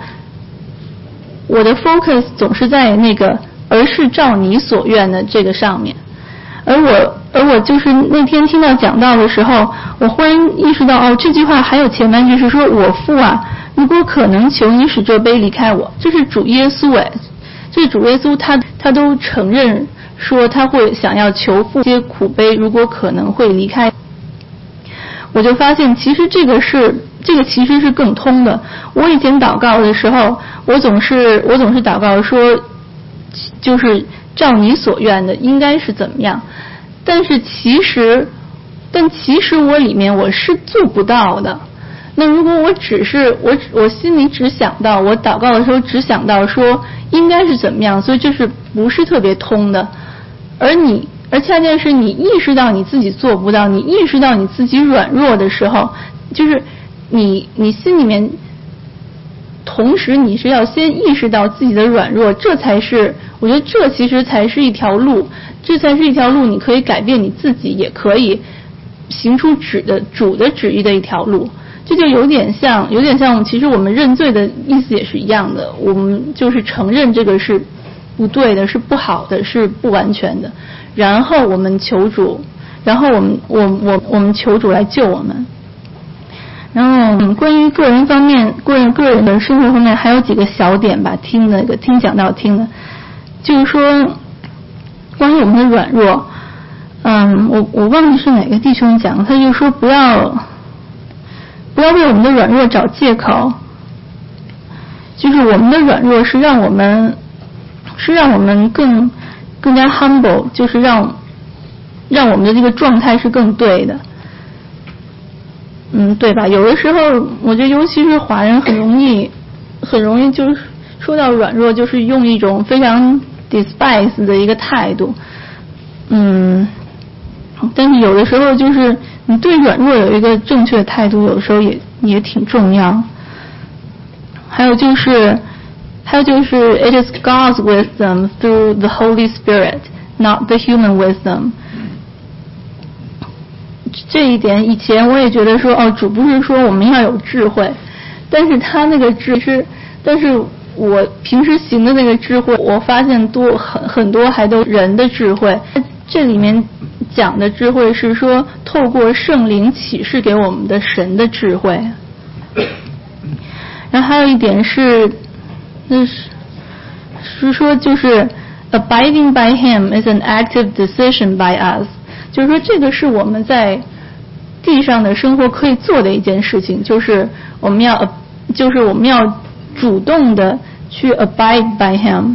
focus 总是在那个而是照你所愿的这个上面。而我就是那天听到讲道的时候，我忽然意识到，这句话还有前半句是说：“我父啊，如果可能，求你使这杯离开我。”这是主耶稣这是主耶稣他都承认说他会想要求父些苦杯，如果可能会离开。我就发现其实这个其实是更通的。我以前祷告的时候，我总是祷告说，就是照你所愿的应该是怎么样，但其实我里面我是做不到的。那如果我只是我心里只想到，我祷告的时候只想到说应该是怎么样，所以这是不是特别通的。而恰恰是你意识到你自己做不到，你意识到你自己软弱的时候，就是你心里面同时你是要先意识到自己的软弱，这才是我觉得这其实才是一条路，你可以改变你自己，也可以行出主的旨意的一条路。这就有点像其实我们认罪的意思也是一样的，我们就是承认这个是不对的，是不好的，是不完全的，然后我们求主，然后我们求主来救我们。然后关于个人方面，个人的生活方面还有几个小点吧，听讲道听的，就是说关于我们的软弱，我忘记是哪个弟兄讲，他就说不要为我们的软弱找借口，就是我们的软弱是让我们更加 humble， 就是让我们的这个状态是更对的。对吧？有的时候我觉得尤其是华人很容易就是说到软弱，就是用一种非常 despise 的一个态度。但是有的时候就是你对软弱有一个正确的态度，有的时候也挺重要。还有就是 it is God's wisdom through the Holy Spirit, not the human wisdom。这一点以前我也觉得说主不是说我们要有智慧，但是他那个但是我平时行的那个智慧，我发现很多还都人的智慧。这里面讲的智慧是说透过圣灵启示给我们的神的智慧。然后还有一点是说就是 abiding by him is an active decision by us，就是说这个是我们在地上的生活可以做的一件事情，就是我们要主动的去 abide by him。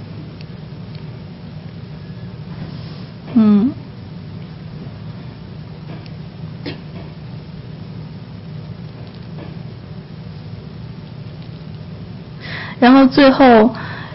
然后最后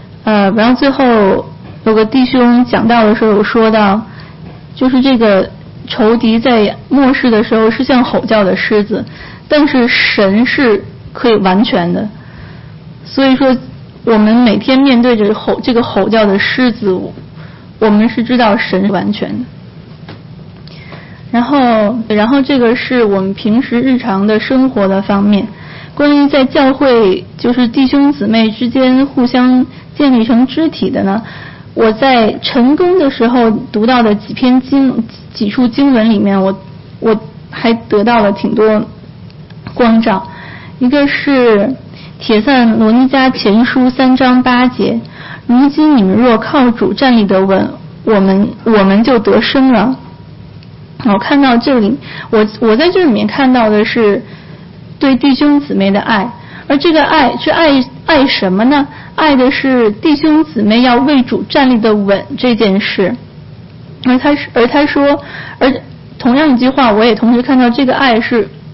有个弟兄讲道的时候有说到，就是这个仇敌在末世的时候是像吼叫的狮子，但是神是可以完全的。所以说我们每天面对着这个吼叫的狮子，我们是知道神是完全的。然后这个是我们平时日常的生活的方面。关于在教会就是弟兄姊妹之间互相建立成肢体的呢，我在成功的时候读到的几处经文里面，我还得到了挺多光照。一个是帖撒罗尼迦前书3章8节，如今你们若靠主站立得稳，我们就得生了。我看到这里，我在这里面看到的是对弟兄姊妹的爱，而这个爱是爱什么呢？爱的是弟兄姊妹要为主站立得稳这件事。而他说，而同样一句话，我也同时看到这个爱是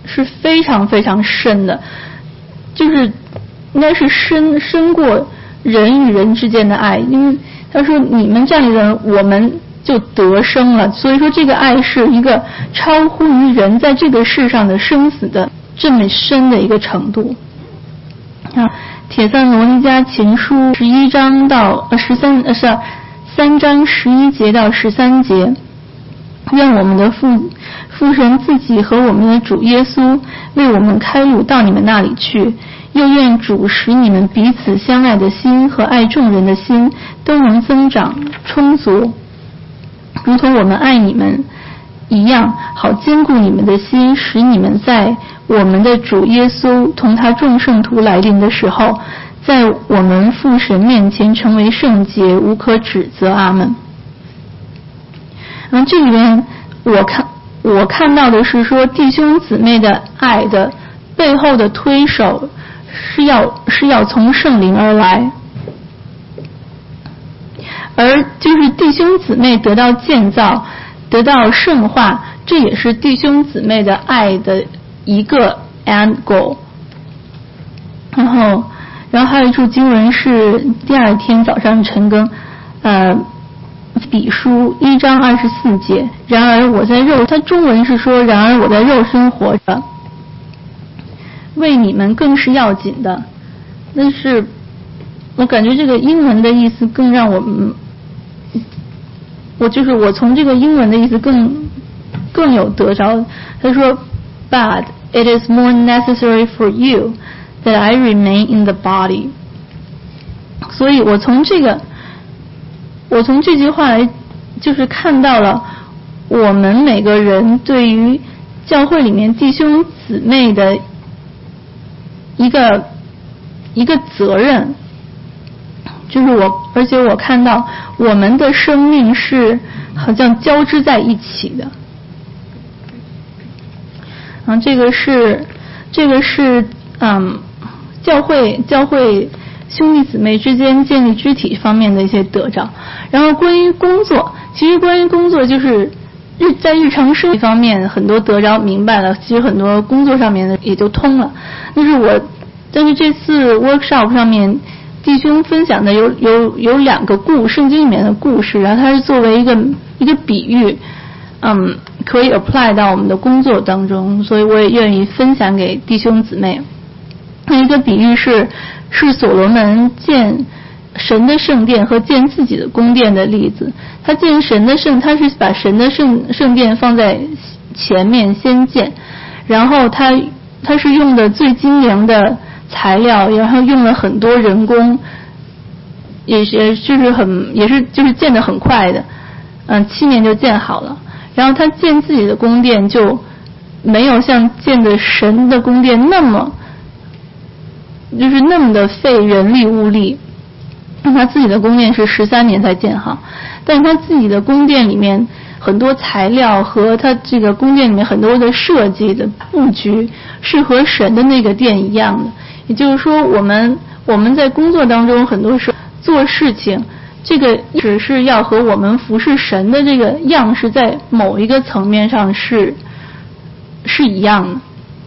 是非常非常深的，就是应该是深过人与人之间的爱。因为他说你们这样的人我们就得生了，所以说这个爱是一个超乎于人在这个世上的生死的这么深的一个程度。帖撒罗尼迦前书11章到3章11节到13节，愿我们的父神自己和我们的主耶稣为我们开路到你们那里去，又愿主使你们彼此相爱的心和爱众人的心都能增长充足，如同我们爱你们一样，好坚固你们的心，使你们在我们的主耶稣同他众圣徒来临的时候，在我们父神面前成为圣洁，无可指责。阿们。然后这里面我看到的是说，弟兄姊妹的爱的背后的推手是要从圣灵而来，而就是弟兄姊妹得到建造，得到圣化，这也是弟兄姊妹的爱的一个 end goal。 然后还有一处经文是第二天早上晨更，比书1章24节，然而我在肉，它中文是说然而我在肉身活着，为你们更是要紧的。但是我感觉这个英文的意思更让我从这个英文的意思更有得着。他说 But it is more necessary for you that I remain in the body。 所以我从这句话来就是看到了我们每个人对于教会里面弟兄姊妹的一个责任，就是而且我看到我们的生命是好像交织在一起的。然后这个是教会兄弟姊妹之间建立肢体方面的一些得着。然后关于工作，其实关于工作就是在日常生活方面很多得着明白了，其实很多工作上面的也就通了。但是这次 workshop 上面弟兄分享的有两个圣经里面的故事，然后它是作为一个比喻，可以 apply 到我们的工作当中，所以我也愿意分享给弟兄姊妹。一个比喻是所罗门建神的圣殿和建自己的宫殿的例子。他建神的他是把神的圣殿放在前面先建，然后他是用的最精良的材料，然后用了很多人工，也是就是建得很快的，7年就建好了。然后他建自己的宫殿就没有像建的神的宫殿那么的费人力物力。他自己的宫殿是13年才建好，但是他自己的宫殿里面很多材料和他这个宫殿里面很多的设计的布局是和神的那个殿一样的。也就是说我们在工作当中很多时候做事情，这个只是要和我们服侍神的这个样式在某一个层面上是一样的。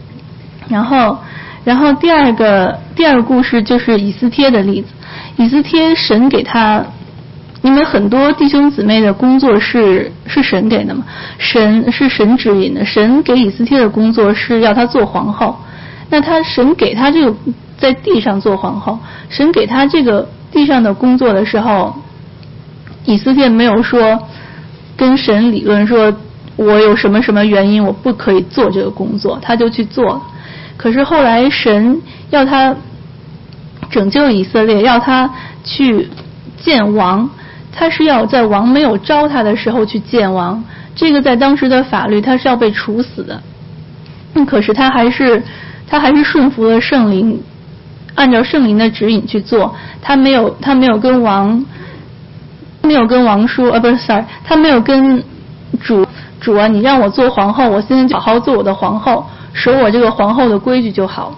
然后第二个故事就是以斯帖的例子。以斯帖神给他，因为很多弟兄姊妹的工作是神给的嘛，是神指引的。神给以斯帖的工作是要他做皇后，那神给他这个在地上做皇后，神给他这个地上的工作的时候，以斯帖没有说跟神理论说我有什么什么原因我不可以做这个工作，他就去做了。可是后来神要他拯救以色列，要他去见王，他是要在王没有招他的时候去见王，这个在当时的法律他是要被处死的。可是他还是顺服了圣灵，按照圣灵的指引去做。他没有跟王说他没有跟主啊，你让我做皇后，我现在就好好做我的皇后，守我这个皇后的规矩就好。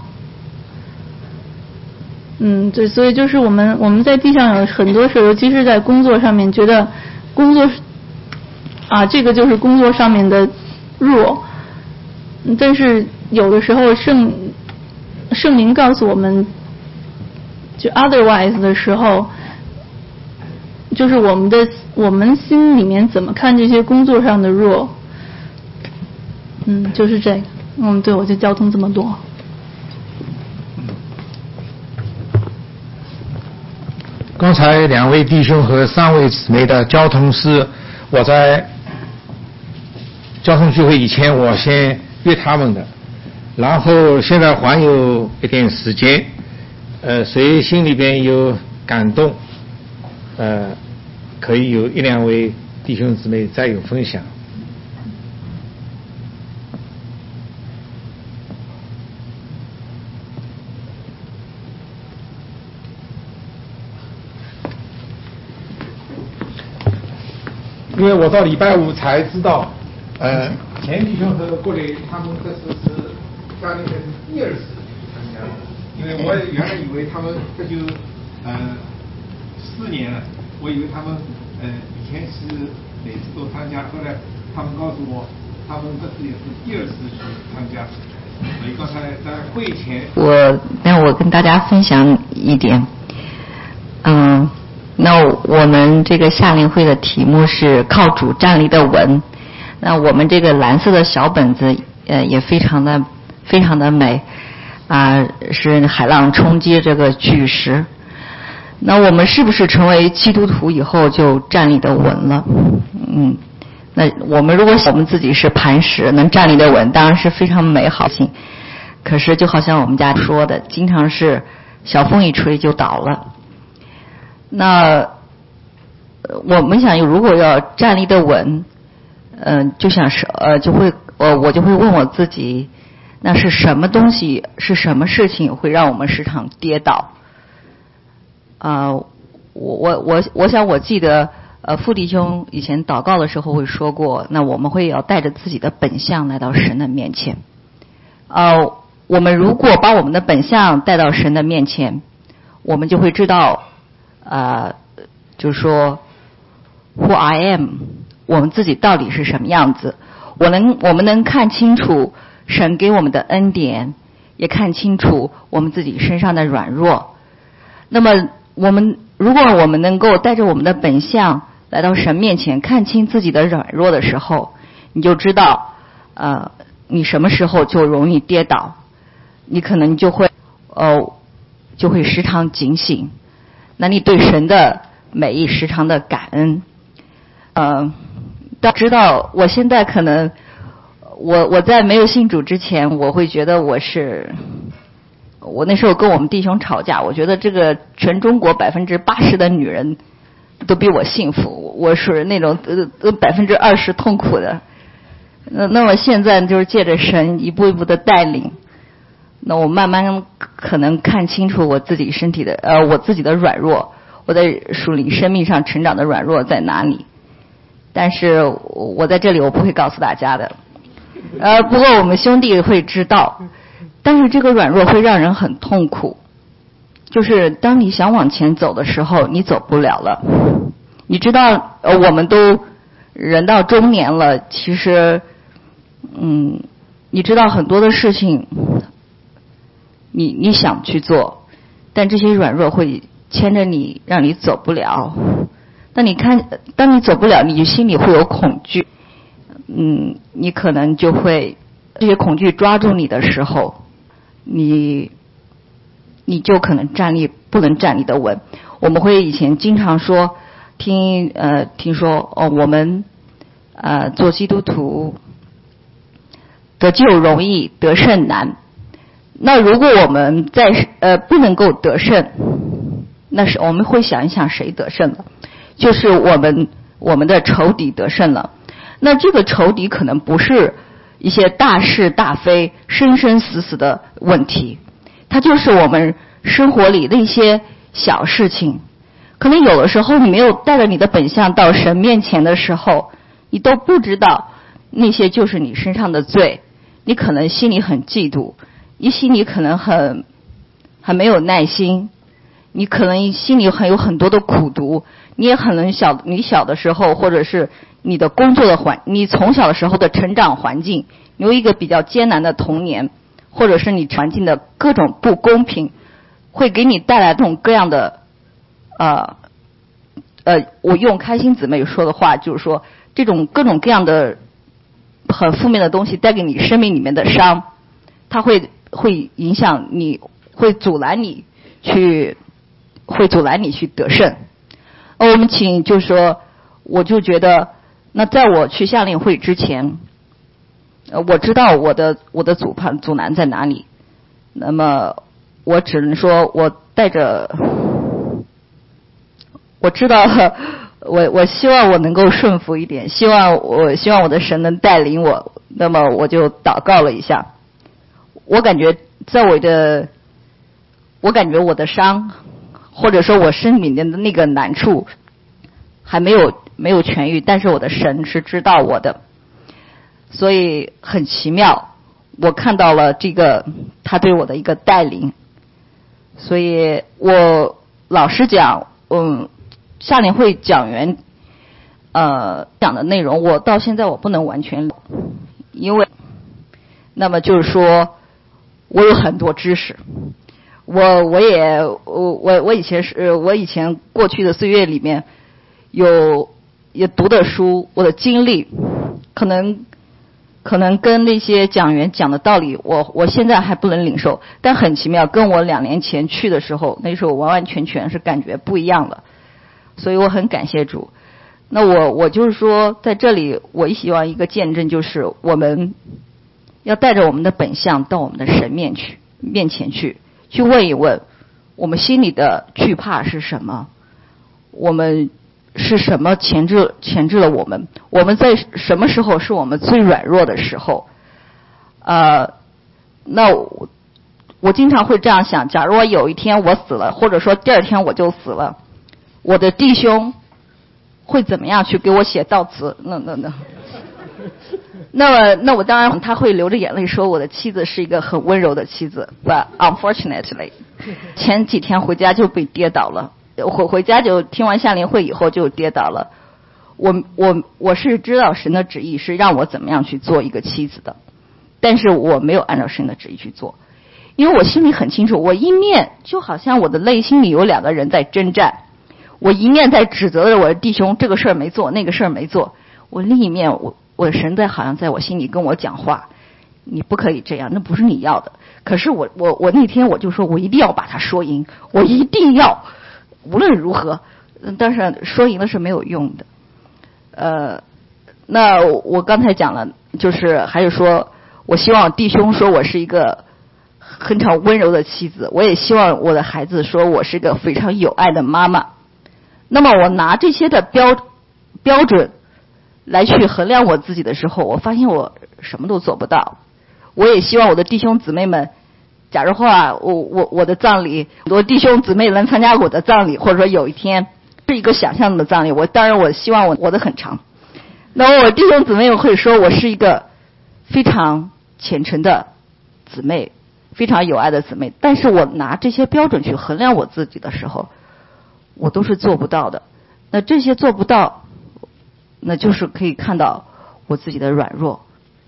对，所以就是我们在地上有很多时候，尤其是在工作上面，觉得工作这个就是工作上面的弱，但是有的时候圣灵告诉我们就 otherwise 的时候，就是我们心里面怎么看这些工作上的弱，就是这个，对，我就交通这么多。 刚才2位弟兄和3位姊妹的交通是我在交通聚会以前我先约他们的，然后现在还有一点时间，谁心里边有感动，可以有1、2位弟兄姊妹再有分享。因为我到礼拜5才知道，前弟兄和过来他们这次是家里面是第2次参加，因为我原来以为他们这就4年了，我以为他们以前是每次都参加，后来他们告诉我，他们这次也是第2次去参加，所以刚才在会前让我跟大家分享一点，那我们这个夏令会的题目是靠主站立的稳。那我们这个蓝色的小本子也非常的美是海浪冲击这个巨石。那我们是不是成为基督徒以后就站立的稳了？那我们如果我们自己是磐石能站立的稳，当然是非常美好性。可是就好像我们家说的，经常是小风一吹就倒了。那我们想，如果要站立的稳，我就会问我自己，那是什么东西，是什么事情会让我们时常跌倒？我想我记得傅弟兄以前祷告的时候会说过，那我们会要带着自己的本相来到神的面前。我们如果把我们的本相带到神的面前，我们就会知道。就是说 who I am， 我们自己到底是什么样子，我们能看清楚神给我们的恩典，也看清楚我们自己身上的软弱。那么如果我们能够带着我们的本相来到神面前，看清自己的软弱的时候，你就知道你什么时候就容易跌倒，你可能就会时常警醒。那你对神的美意时常的感恩。大家知道，我现在可能我在没有信主之前，我会觉得我那时候跟我们弟兄吵架，我觉得这个全中国80%的女人都比我幸福，我是那种20%痛苦的。那么现在就是借着神一步一步的带领，那我慢慢可能看清楚我自己身体的我自己的软弱，我在属灵生命上成长的软弱在哪里。但是我在这里我不会告诉大家的。不过我们兄弟会知道，但是这个软弱会让人很痛苦，就是当你想往前走的时候，你走不了了。你知道我们都人到中年了，其实你知道很多的事情你想去做，但这些软弱会牵着你，让你走不了。当你走不了，你心里会有恐惧，你可能就会这些恐惧抓住你的时候，你就可能不能站立得稳。我们会以前经常说听说我们做基督徒得救容易，得胜难。那如果我们不能够得胜，那是我们会想一想谁得胜了，就是我们的仇敌得胜了。那这个仇敌可能不是一些大是大非、生生死死的问题，它就是我们生活里的一些小事情。可能有的时候你没有带着你的本相到神面前的时候，你都不知道那些就是你身上的罪，你可能心里很嫉妒，你心里可能很没有耐心，你可能心里有很多的苦毒，你也可能你小的时候，或者是你的工作的你从小的时候的成长环境，有一个比较艰难的童年，或者是你环境的各种不公平，会给你带来各种各样的我用开心姊妹说的话，就是说这种各种各样的很负面的东西带给你生命里面的伤，它会影响你，会阻拦你去得胜。我们就是说，我就觉得，那在我去夏令会之前，我知道我的阻拦在哪里，那么我只能说我带着。我知道，我希望我能够顺服一点，希望我的神能带领我。那么我就祷告了一下，我感觉我的伤，或者说我身里面的那个难处还没有痊愈，但是我的神是知道我的，所以很奇妙，我看到了这个他对我的一个带领，所以我老实讲，夏令会讲员讲的内容，我到现在我不能完全，因为那么就是说我有很多知识，我以前过去的岁月里面也读的书，我的经历可能跟那些讲员讲的道理，我现在还不能领受，但很奇妙，跟我2年前去的时候，那时候完完全是感觉不一样了。所以我很感谢主。那我就是说，在这里我希望一个见证，就是我们要带着我们的本相到我们的神面前去问一问，我们心里的惧怕是什么？我们是什么钳制了我们？我们在什么时候是我们最软弱的时候？那我经常会这样想：假如我有一天我死了，或者说第二天我就死了。我的弟兄会怎么样去给我写悼词？那我当然他会流着眼泪说我的妻子是一个很温柔的妻子。But unfortunately， 前几天回家就被跌倒了，回家就听完夏令会以后就跌倒了。我是知道神的旨意是让我怎么样去做一个妻子的，但是我没有按照神的旨意去做，因为我心里很清楚，我一面就好像我的内心里有2个人在征战。我一面在指责着我的弟兄这个事儿没做，那个事儿没做，我另一面我的神好像在我心里跟我讲话，你不可以这样，那不是你要的。可是我那天我就说我一定要把它说赢，我一定要无论如何，但是说赢了是没有用的。那我刚才讲了，就是还是说我希望弟兄说我是一个非常温柔的妻子，我也希望我的孩子说我是一个非常有爱的妈妈。那么我拿这些的标准来去衡量我自己的时候，我发现我什么都做不到。我也希望我的弟兄姊妹们，假如话我的葬礼，很多弟兄姊妹能参加我的葬礼，或者说有一天是一个想象的葬礼，当然我希望我的很长。那么我弟兄姊妹会说我是一个非常虔诚的姊妹，非常有爱的姊妹，但是我拿这些标准去衡量我自己的时候，我都是做不到的。那这些做不到，那就是可以看到我自己的软弱。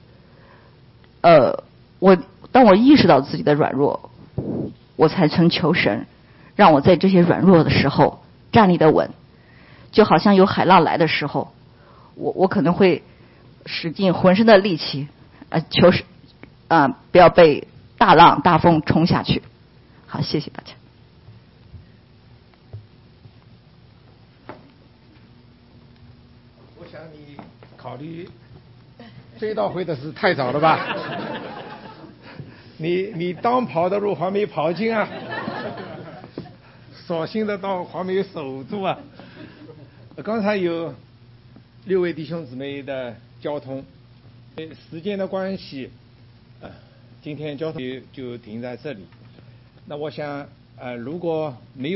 当我意识到自己的软弱，我才曾求神让我在这些软弱的时候站立得稳，就好像有海浪来的时候，我可能会使尽浑身的力气求神不要被大浪大风冲下去。好，谢谢大家。 我想你考虑追悼会的是太早了吧？你当跑的路还没跑尽啊，所幸的道还没有守住啊。刚才有6位弟兄姊妹的交通，时间的关系，今天交通就停在这里。那我想，如果没有